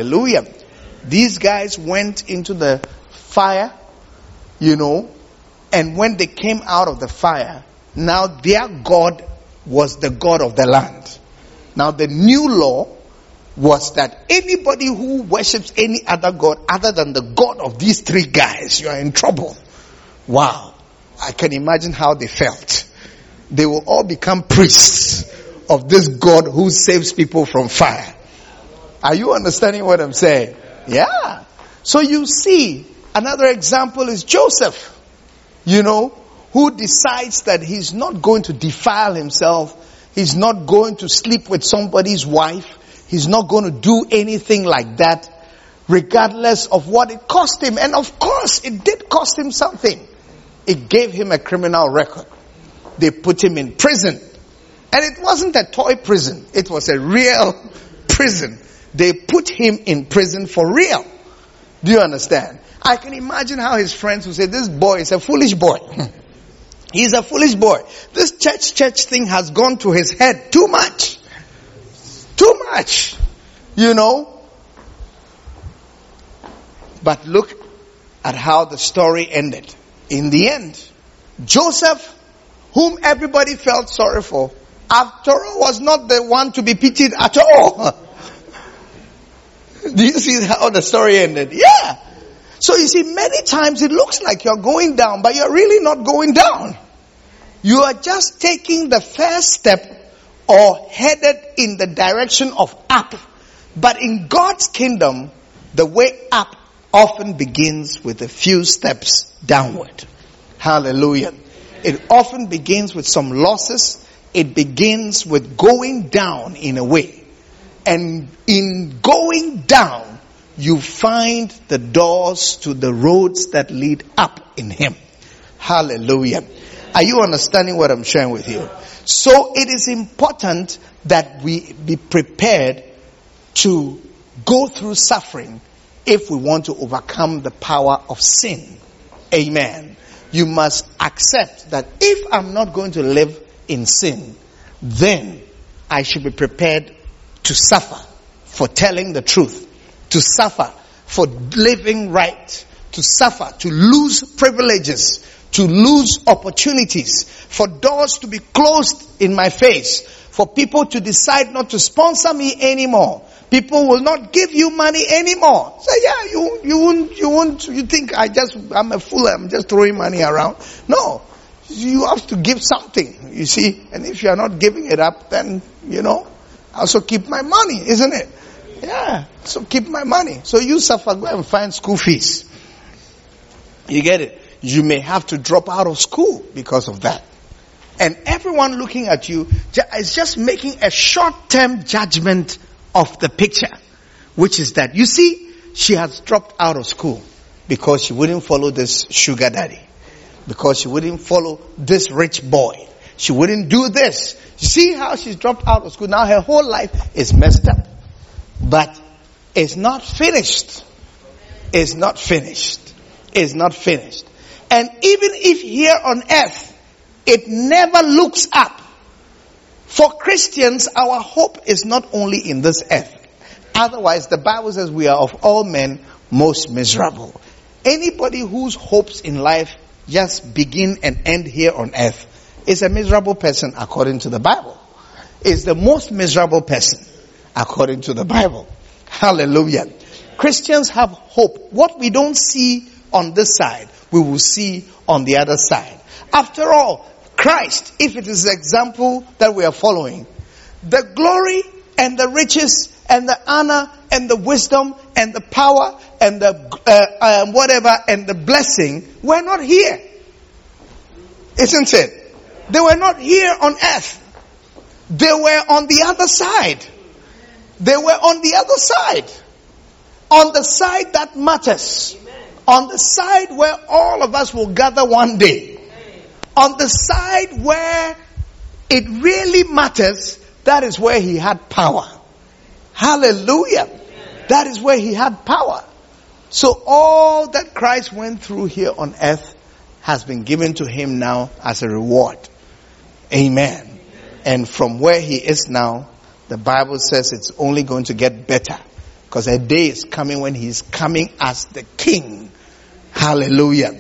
Hallelujah. These guys went into the fire, And when they came out of the fire, now their God was the God of the land. Now the new law was that anybody who worships any other God other than the God of these three guys, you are in trouble. Wow. I can imagine how they felt. They will all become priests of this God who saves people from fire. Are you understanding what I'm saying? Yeah. So you see, another example is Joseph, who decides that he's not going to defile himself. He's not going to sleep with somebody's wife. He's not going to do anything like that, regardless of what it cost him. And of course, it did cost him something. It gave him a criminal record. They put him in prison. And it wasn't a toy prison. It was a real prison. They put him in prison for real. Do you understand? I can imagine how his friends would say, this boy is a foolish boy. He's a foolish boy. This church thing has gone to his head too much. Too much. But look at how the story ended. In the end, Joseph, whom everybody felt sorry for, after all, was not the one to be pitied at all. Do you see how the story ended? Yeah. So you see, many times it looks like you're going down, but you're really not going down. You are just taking the first step or headed in the direction of up. But in God's kingdom, the way up often begins with a few steps downward. Hallelujah. It often begins with some losses. It begins with going down in a way. And in going down, you find the doors to the roads that lead up in Him. Hallelujah. Are you understanding what I'm sharing with you? So it is important that we be prepared to go through suffering if we want to overcome the power of sin. Amen. You must accept that if I'm not going to live in sin, then I should be prepared to suffer for telling the truth, to suffer for living right, to suffer, to lose privileges, to lose opportunities, for doors to be closed in my face, for people to decide not to sponsor me anymore. People will not give you money anymore. So you think I'm a fool, I'm just throwing money around. No, you have to give something, you see. And if you're not giving it up, then, I also keep my money, isn't it? Yeah, so keep my money. So you suffer, go and find school fees. You get it? You may have to drop out of school because of that. And everyone looking at you is just making a short-term judgment of the picture, which is that, you see, she has dropped out of school because she wouldn't follow this sugar daddy, because she wouldn't follow this rich boy. She wouldn't do this. You see how she's dropped out of school? Now her whole life is messed up. But it's not finished. It's not finished. It's not finished. And even if here on earth, it never looks up. For Christians, our hope is not only in this earth. Otherwise, the Bible says we are of all men most miserable. Anybody whose hopes in life just begin and end here on earth is a miserable person according to the Bible. Is the most miserable person according to the Bible. Hallelujah. Christians have hope. What we don't see on this side, we will see on the other side. After all, Christ, if it is the example that we are following, the glory and the riches and the honor and the wisdom and the power and the whatever and the blessing were not here. Isn't it? They were not here on earth. They were on the other side. They were on the other side. On the side that matters. On the side where all of us will gather one day. On the side where it really matters, that is where He had power. Hallelujah. That is where He had power. So all that Christ went through here on earth has been given to Him now as a reward. Amen. And from where He is now, the Bible says it's only going to get better. Because a day is coming when He's coming as the King. Hallelujah.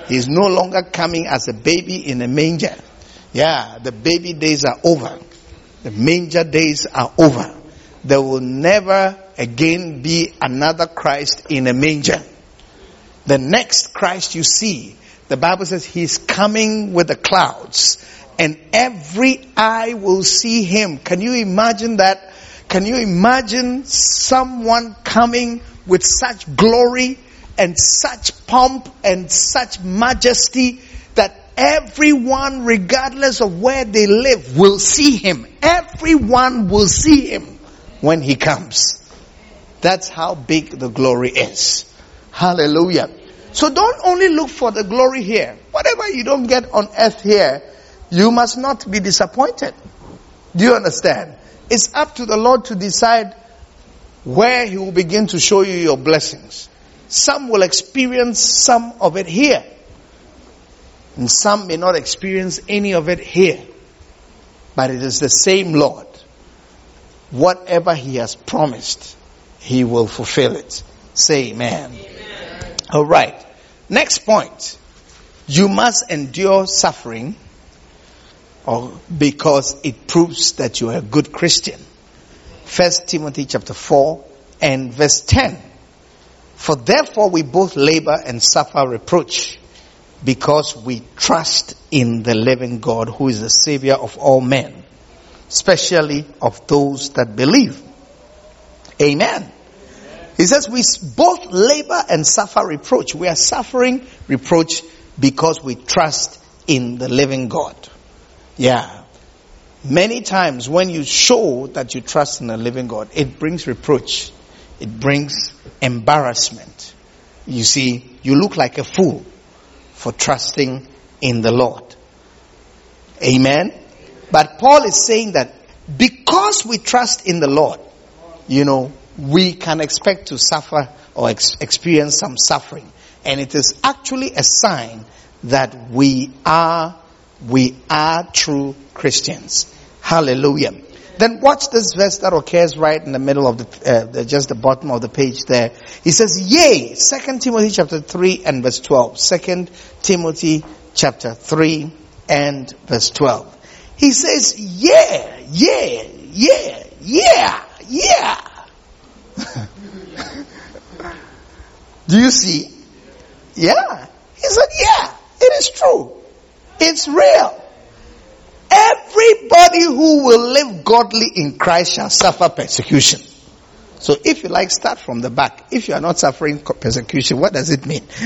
He's no longer coming as a baby in a manger. Yeah, the baby days are over. The manger days are over. There will never again be another Christ in a manger. The next Christ you see, the Bible says he's coming with the clouds, and every eye will see him. Can you imagine that? Can you imagine someone coming with such glory and such pomp and such majesty that everyone, regardless of where they live, will see him? Everyone will see him when he comes. That's how big the glory is. Hallelujah. So don't only look for the glory here. Whatever you don't get on earth here, you must not be disappointed. Do you understand? It's up to the Lord to decide where he will begin to show you your blessings. Some will experience some of it here, and some may not experience any of it here. But it is the same Lord. Whatever he has promised, he will fulfill it. Say amen. Amen. All right. Next point. You must endure suffering because it proves that you are a good Christian. 1 Timothy chapter 4 and verse 10. For therefore we both labor and suffer reproach, because we trust in the living God, who is the Savior of all men, especially of those that believe. Amen. He says we both labor and suffer reproach. We are suffering reproach because we trust in the living God. Yeah. Many times when you show that you trust in the living God, it brings reproach. It brings embarrassment. You see, you look like a fool for trusting in the Lord. Amen. But Paul is saying that because we trust in the Lord, we can expect to suffer or experience some suffering. And it is actually a sign that we are true Christians. Hallelujah. Then watch this verse that occurs right in the middle of just the bottom of the page there. He says, yea, 2 Timothy chapter 3 and verse 12. 2 Timothy chapter 3 and verse 12. He says, yeah. Do you see? Yeah. He said, yeah, it is true. It's real. Everybody who will live godly in Christ shall suffer persecution. So if you like, start from the back. If you are not suffering persecution, what does it mean?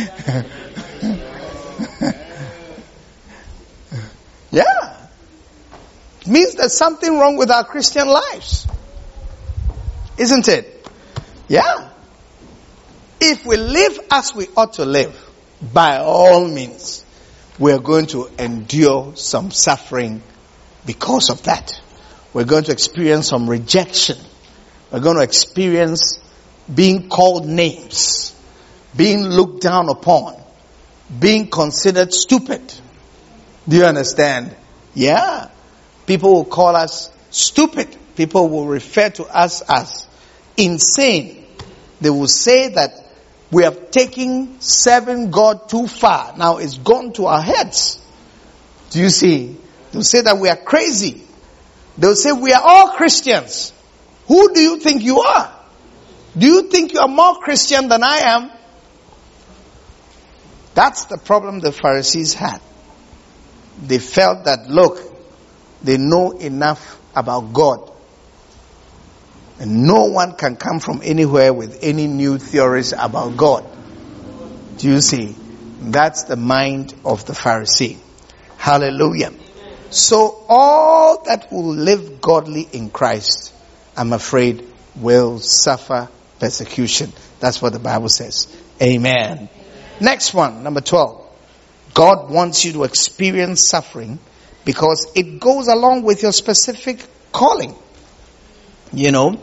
Yeah. It means there's something wrong with our Christian lives. Isn't it? Yeah. If we live as we ought to live, by all means, we're going to endure some suffering because of that. We're going to experience some rejection. We're going to experience being called names, being looked down upon, being considered stupid. Do you understand? Yeah. People will call us stupid. People will refer to us as insane. They will say that we have taken serving God too far. Now it's gone to our heads. Do you see? They'll say that we are crazy. They'll say we are all Christians. Who do you think you are? Do you think you are more Christian than I am? That's the problem the Pharisees had. They felt that, look, they know enough about God. And no one can come from anywhere with any new theories about God. Do you see? That's the mind of the Pharisee. Hallelujah. So all that will live godly in Christ, I'm afraid, will suffer persecution. That's what the Bible says. Amen. Next one, number 12. God wants you to experience suffering because it goes along with your specific calling. 2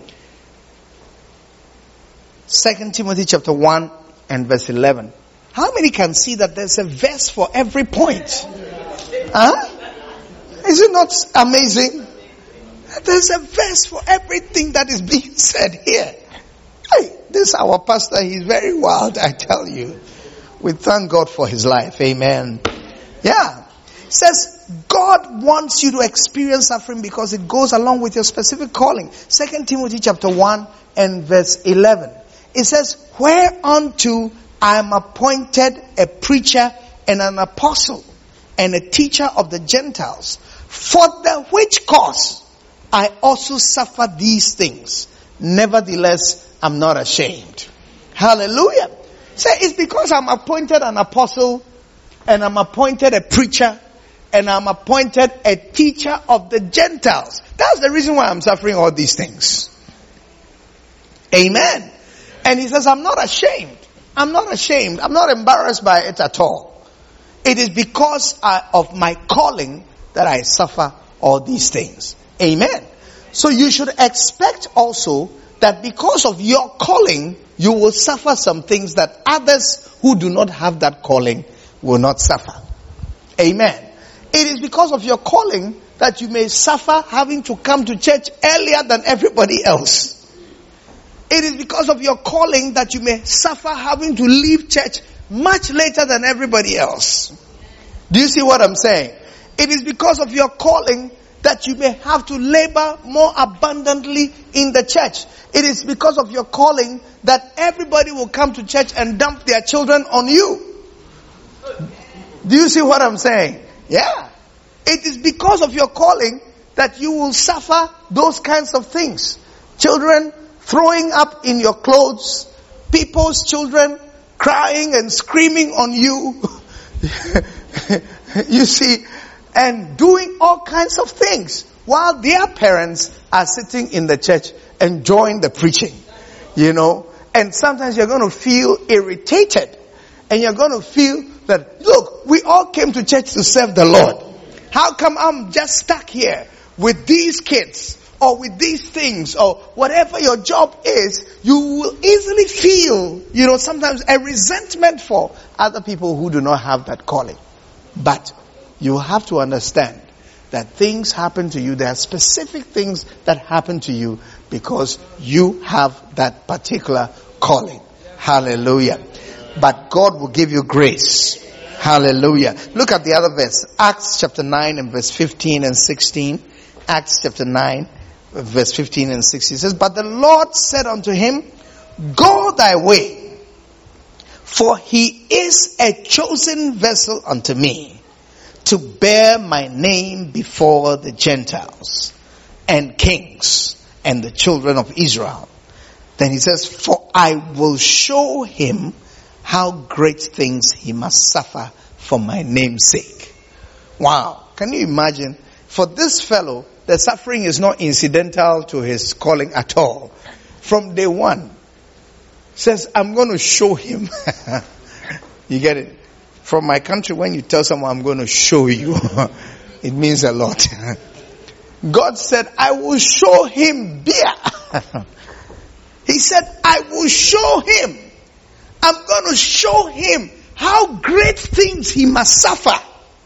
Timothy chapter 1 and verse 11. How many can see that there's a verse for every point? Huh? Is it not amazing? There's a verse for everything that is being said here. Hey, this our pastor, he's very wild, I tell you. We thank God for his life. Amen. Yeah. It says God wants you to experience suffering because it goes along with your specific calling. 2 Timothy chapter 1 and verse 11. It says, whereunto I am appointed a preacher and an apostle and a teacher of the Gentiles, for the which cause I also suffer these things. Nevertheless, I'm not ashamed. Hallelujah. So it's because I'm appointed an apostle and I'm appointed a preacher and I'm appointed a teacher of the Gentiles. That's the reason why I'm suffering all these things. Amen. And he says, I'm not ashamed. I'm not ashamed. I'm not embarrassed by it at all. It is because of my calling that I suffer all these things. Amen. So you should expect also that because of your calling, you will suffer some things that others who do not have that calling will not suffer. Amen. It is because of your calling that you may suffer having to come to church earlier than everybody else. It is because of your calling that you may suffer having to leave church much later than everybody else. Do you see what I'm saying? It is because of your calling that you may have to labor more abundantly in the church. It is because of your calling that everybody will come to church and dump their children on you. Do you see what I'm saying? Yeah. It is because of your calling that you will suffer those kinds of things. Children throwing up in your clothes, people's children crying and screaming on you. You see, and doing all kinds of things while their parents are sitting in the church enjoying the preaching, you know. And sometimes you're going to feel irritated and you're going to feel that, look, we all came to church to serve the Lord. How come I'm just stuck here with these kids or with these things or whatever your job is? You will easily feel, you know, sometimes a resentment for other people who do not have that calling. But you have to understand that things happen to you. There are specific things that happen to you because you have that particular calling. Hallelujah. But God will give you grace. Hallelujah. Look at the other verse. Acts chapter 9 and verse 15 and 16. Acts chapter 9, verse 15 and 16 says, but the Lord said unto him, go thy way, for he is a chosen vessel unto me, to bear my name before the Gentiles and kings and the children of Israel. Then he says, for I will show him how great things he must suffer for my name's sake. Wow. Can you imagine? For this fellow, the suffering is not incidental to his calling at all. From day one, says, I'm going to show him. You get it? From my country, when you tell someone, I'm going to show you, it means a lot. God said, I will show him beer. He said, I will show him. I'm going to show him how great things he must suffer.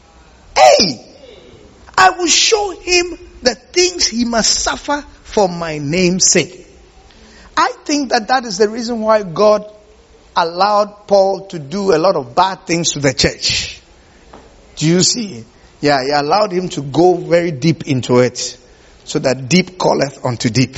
Hey, I will show him the things he must suffer for my name's sake. I think that is the reason why God allowed Paul to do a lot of bad things to the church. Do you see? Yeah, he allowed him to go very deep into it, so that deep calleth unto deep.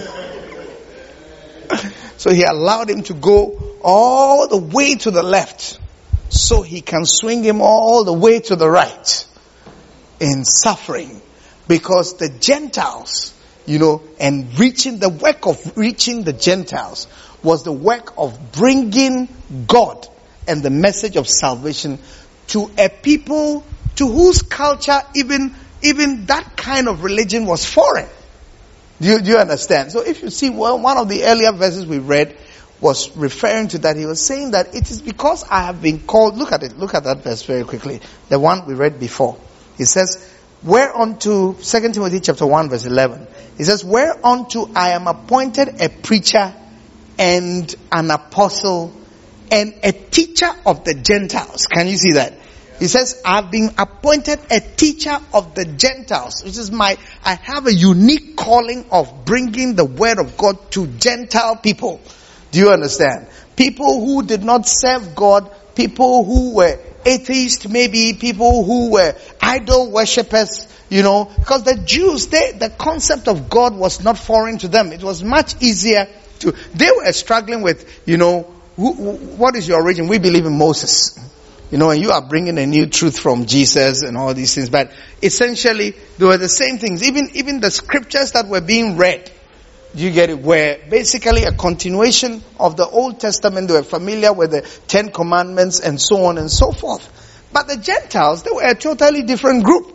So he allowed him to go all the way to the left, so he can swing him all the way to the right in suffering. Because the Gentiles, you know, and the work of reaching the Gentiles was the work of bringing God and the message of salvation to a people to whose culture even that kind of religion was foreign. Do you understand? So if you see, one of the earlier verses we read was referring to that. He was saying that it is because I have been called. Look at it. Look at that verse very quickly. The one we read before. He says, whereunto, 2 Timothy chapter 1 verse 11. He says, whereunto I am appointed a preacher and an apostle and a teacher of the Gentiles. Can you see that? He says, I've been appointed a teacher of the Gentiles, which is I have a unique calling of bringing the word of God to Gentile people. Do you understand? People who did not serve God people who were atheists, maybe people who were idol worshippers, because the Jews, the concept of God was not foreign to them. It was much easier they were struggling with, what is your origin? We believe in Moses. And you are bringing a new truth from Jesus and all these things. But essentially, they were the same things. Even the scriptures that were being read, you get it, were basically a continuation of the Old Testament. They were familiar with the 10 Commandments and so on and so forth. But the Gentiles, they were a totally different group.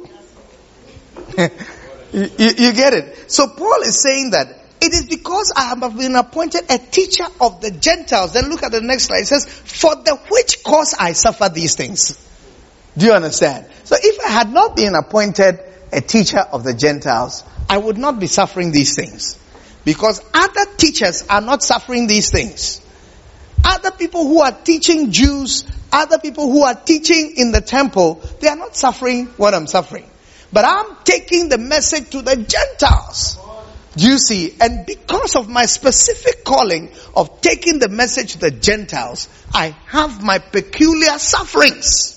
you get it? So Paul is saying that it is because I have been appointed a teacher of the Gentiles. Then look at the next slide. It says, for the which cause I suffer these things. Do you understand? So if I had not been appointed a teacher of the Gentiles, I would not be suffering these things. Because other teachers are not suffering these things. Other people who are teaching Jews, other people who are teaching in the temple, they are not suffering what I'm suffering. But I'm taking the message to the Gentiles. You see, and because of my specific calling of taking the message to the Gentiles, I have my peculiar sufferings.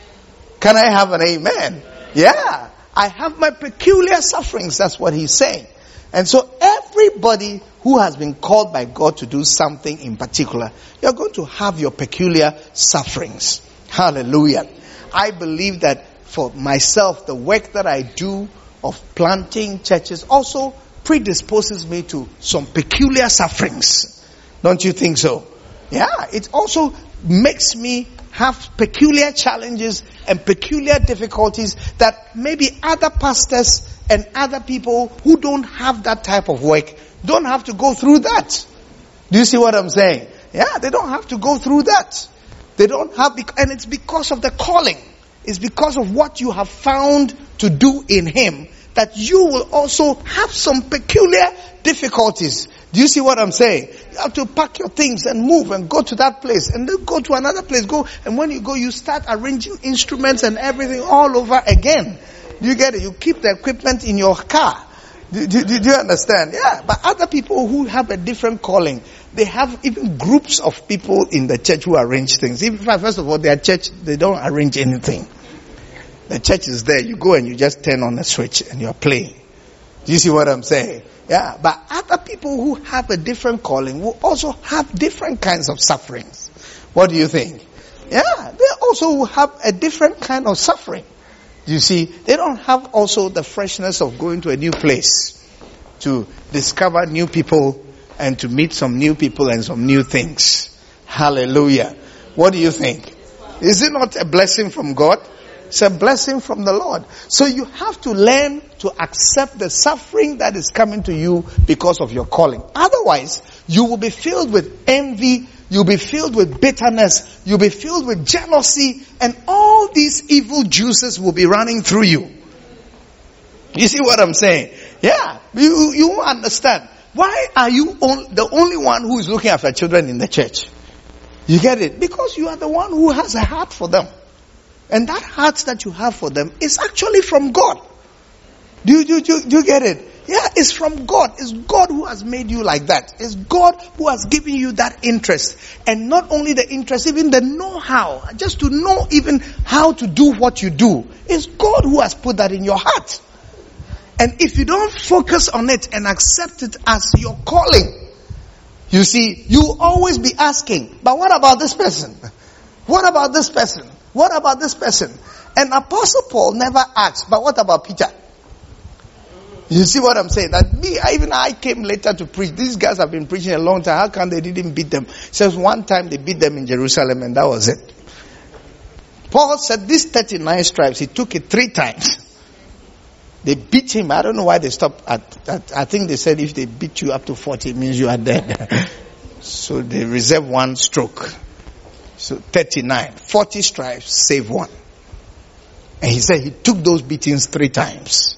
Can I have an amen? Yeah, I have my peculiar sufferings. That's what he's saying. And so everybody who has been called by God to do something in particular, you're going to have your peculiar sufferings. Hallelujah. I believe that for myself, the work that I do of planting churches also predisposes me to some peculiar sufferings. Don't you think so? Yeah, it also makes me have peculiar challenges and peculiar difficulties that maybe other pastors and other people who don't have that type of work don't have to go through that. Do you see what I'm saying? Yeah, they don't have to go through that. They don't have, and it's because of the calling. It's because of what you have found to do in Him that you will also have some peculiar difficulties. Do you see what I'm saying? You have to pack your things and move and go to that place and then go to another place. And when you go, you start arranging instruments and everything all over again. Do you get it? You keep the equipment in your car. Do you understand? Yeah. But other people who have a different calling, they have even groups of people in the church who arrange things. Even first of all, their church, they don't arrange anything. The church is there. You go and you just turn on the switch and you're playing. Do you see what I'm saying? Yeah. But other people who have a different calling will also have different kinds of sufferings. What do you think? Yeah. They also will have a different kind of suffering. You see, they don't have also the freshness of going to a new place to discover new people and to meet some new people and some new things. Hallelujah. What do you think? Is it not a blessing from God? It's a blessing from the Lord. So you have to learn to accept the suffering that is coming to you because of your calling. Otherwise, you will be filled with envy. You'll be filled with bitterness. You'll be filled with jealousy. And all these evil juices will be running through you. You see what I'm saying? Yeah. You understand. Why are you the only one who is looking after children in the church? You get it? Because you are the one who has a heart for them. And that heart that you have for them is actually from God. Do you get it? Yeah, it's from God. It's God who has made you like that. It's God who has given you that interest. And not only the interest, even the know-how. Just to know even how to do what you do. It's God who has put that in your heart. And if you don't focus on it and accept it as your calling, you see, you will always be asking, but what about this person? What about this person? What about this person? And Apostle Paul never asked, but what about Peter? You see what I'm saying? That I came later to preach. These guys have been preaching a long time. How come they didn't beat them? It says one time they beat them in Jerusalem and that was it. Paul said these 39 stripes, he took it 3 times. They beat him. I don't know why they stopped at I think they said if they beat you up to 40, it means you are dead. So they reserve 1 stroke. So 39. 40 stripes, save 1. And he said he took those beatings 3 times.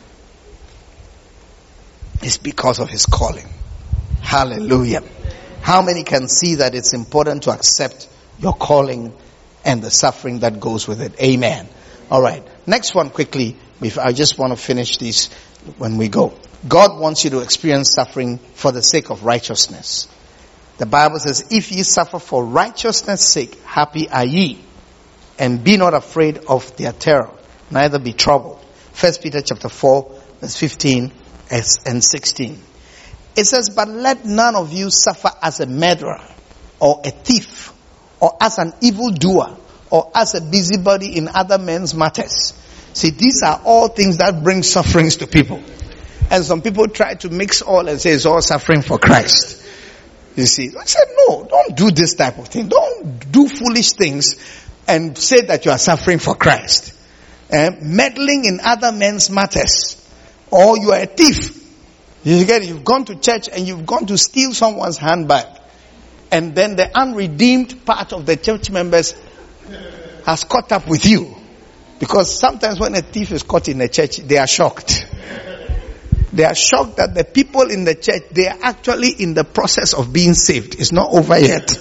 It's because of his calling. Hallelujah. How many can see that it's important to accept your calling and the suffering that goes with it? Amen. All right. Next one quickly. I just want to finish this when we go. God wants you to experience suffering for the sake of righteousness. The Bible says, if ye suffer for righteousness' sake, happy are ye. And be not afraid of their terror, neither be troubled. 1 Peter chapter 4, verse 15 and 16. It says, but let none of you suffer as a murderer, or a thief, or as an evildoer, or as a busybody in other men's matters. See, these are all things that bring sufferings to people. And some people try to mix all and say it's all suffering for Christ. You see, I said, no, don't do this type of thing. Don't do foolish things and say that you are suffering for Christ. Meddling in other men's matters. Or you are a thief. You've gone to church and you've gone to steal someone's handbag. And then the unredeemed part of the church members has caught up with you. Because sometimes when a thief is caught in a church, they are shocked. They are shocked that the people in the church, they are actually in the process of being saved. It's not over yet.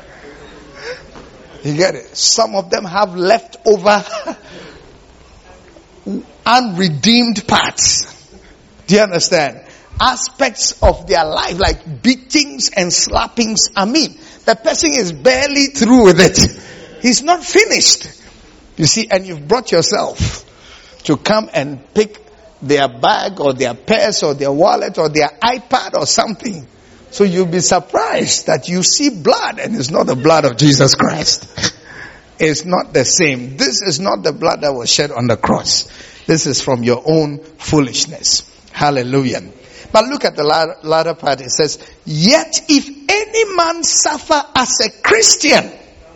You get it? Some of them have leftover unredeemed parts. Do you understand? Aspects of their life like beatings and slappings. I mean, the person is barely through with it. He's not finished. You see, and you've brought yourself to come and pick their bag or their purse or their wallet or their iPad or something. So you'll be surprised that you see blood and it's not the blood of Jesus Christ. It's not the same. This is not the blood that was shed on the cross. This is from your own foolishness. Hallelujah. But look at the latter part. It says, yet if any man suffer as a Christian,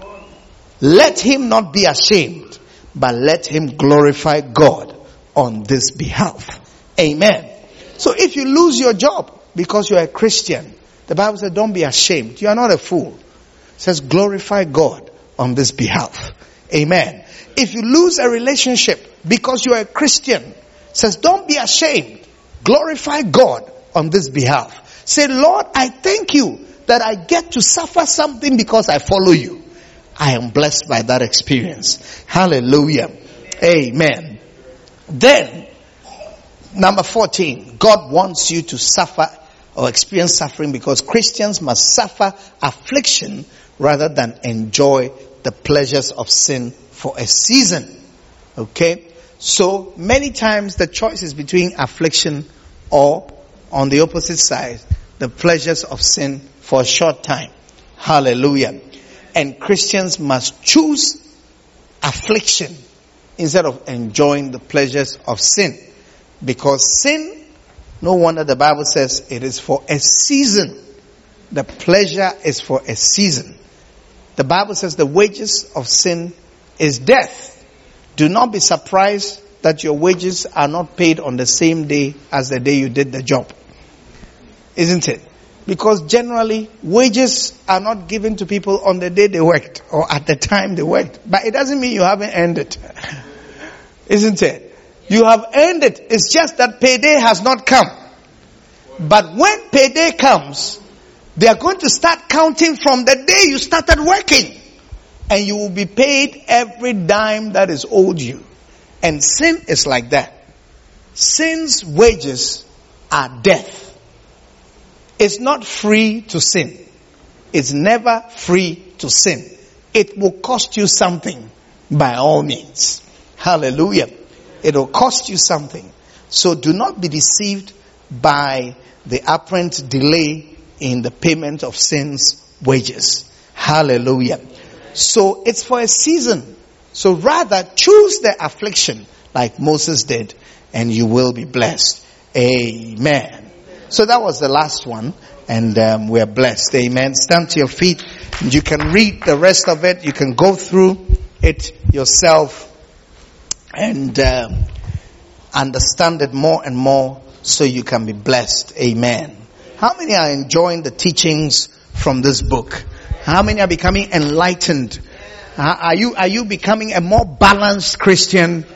let him not be ashamed, but let him glorify God on this behalf. Amen. So if you lose your job because you're a Christian, the Bible says don't be ashamed. You are not a fool. It says glorify God on this behalf. Amen. If you lose a relationship because you're a Christian, it says don't be ashamed. Glorify God on this behalf. Say, Lord, I thank you that I get to suffer something because I follow you. I am blessed by that experience. Hallelujah. Amen. Then, number 14, God wants you to suffer or experience suffering because Christians must suffer affliction rather than enjoy the pleasures of sin for a season. Okay? So, many times the choice is between affliction or, on the opposite side, the pleasures of sin for a short time. Hallelujah. And Christians must choose affliction instead of enjoying the pleasures of sin. Because sin, no wonder the Bible says it is for a season. The pleasure is for a season. The Bible says the wages of sin is death. Do not be surprised that your wages are not paid on the same day as the day you did the job. Isn't it? Because generally, wages are not given to people on the day they worked or at the time they worked. But it doesn't mean you haven't earned it. Isn't it? You have earned it. It's just that payday has not come. But when payday comes, they are going to start counting from the day you started working. And you will be paid every dime that is owed you. And sin is like that. Sin's wages are death. It's not free to sin. It's never free to sin. It will cost you something by all means. Hallelujah. It will cost you something. So do not be deceived by the apparent delay in the payment of sin's wages. Hallelujah. So it's for a season. So rather choose the affliction like Moses did and you will be blessed. Amen. So that was the last one, and we're blessed. Amen. Stand to your feet. You can read the rest of it. You can go through it yourself and understand it more and more so you can be blessed. Amen. How many are enjoying the teachings from this book? How many are becoming enlightened? Are you becoming a more balanced Christian?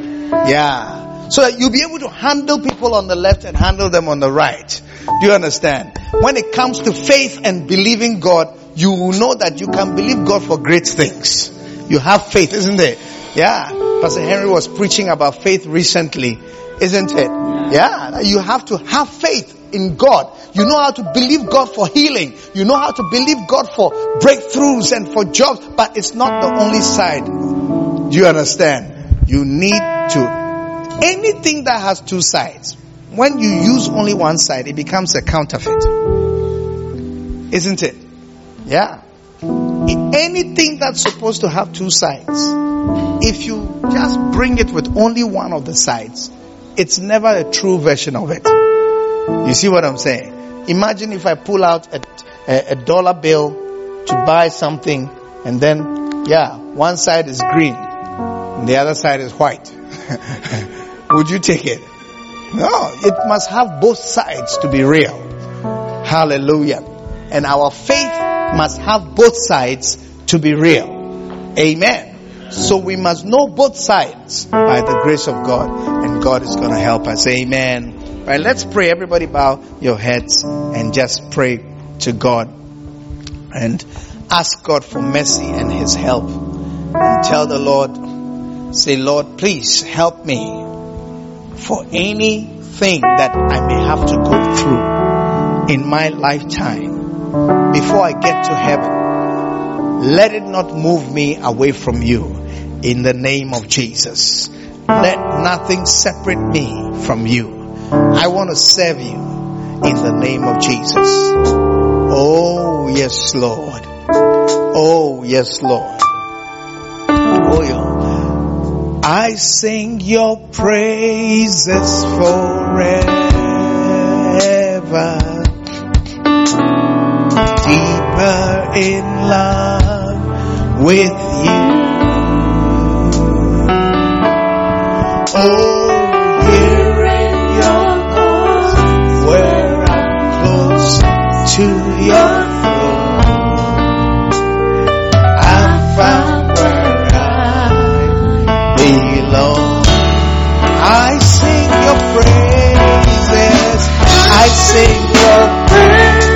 Yeah. So that you'll be able to handle people on the left and handle them on the right. Do you understand? When it comes to faith and believing God, you will know that you can believe God for great things. You have faith, isn't it? Yeah. Pastor Henry was preaching about faith recently, isn't it? Yeah. You have to have faith in God. You know how to believe God for healing. You know how to believe God for breakthroughs and for jobs. But it's not the only side. Do you understand? You need to. Anything that has two sides, when you use only one side, it becomes a counterfeit. Isn't it? Yeah. Anything that's supposed to have two sides, if you just bring it with only one of the sides, it's never a true version of it. You see what I'm saying? Imagine if I pull out a dollar bill to buy something, and then, one side is green and the other side is white. Would you take it? No, it must have both sides to be real. Hallelujah. And our faith must have both sides to be real. Amen. So we must know both sides by the grace of God, and God is going to help us. Amen. Right, let's pray. Everybody bow your heads and just pray to God and ask God for mercy and His help. And tell the Lord, say, Lord, please help me for anything that I may have to go through in my lifetime before I get to heaven. Let it not move me away from you in the name of Jesus. Let nothing separate me from you. I want to serve you in the name of Jesus. Oh, yes, Lord. Oh, yes, Lord. Oh, yeah. I sing your praises forever. Deeper in love with you. Oh, here in your arms, where I'm close to your throne, I'm found where I belong. I sing your praises. I sing your praises.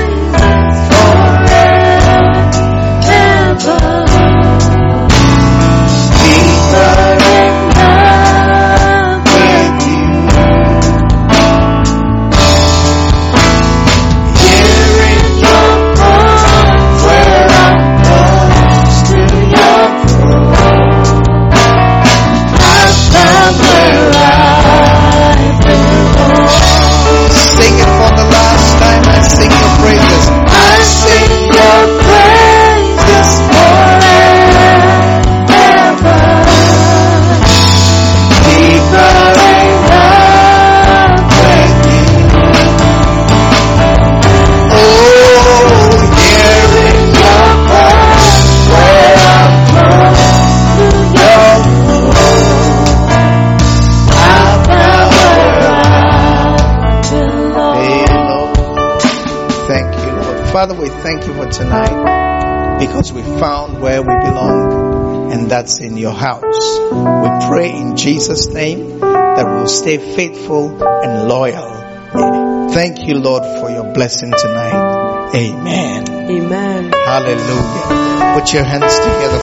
Father, we thank you for tonight because we found where we belong, and that's in your house. We pray in Jesus' name that we'll stay faithful and loyal. Thank you, Lord, for your blessing tonight. Amen. Amen. Hallelujah. Put your hands together.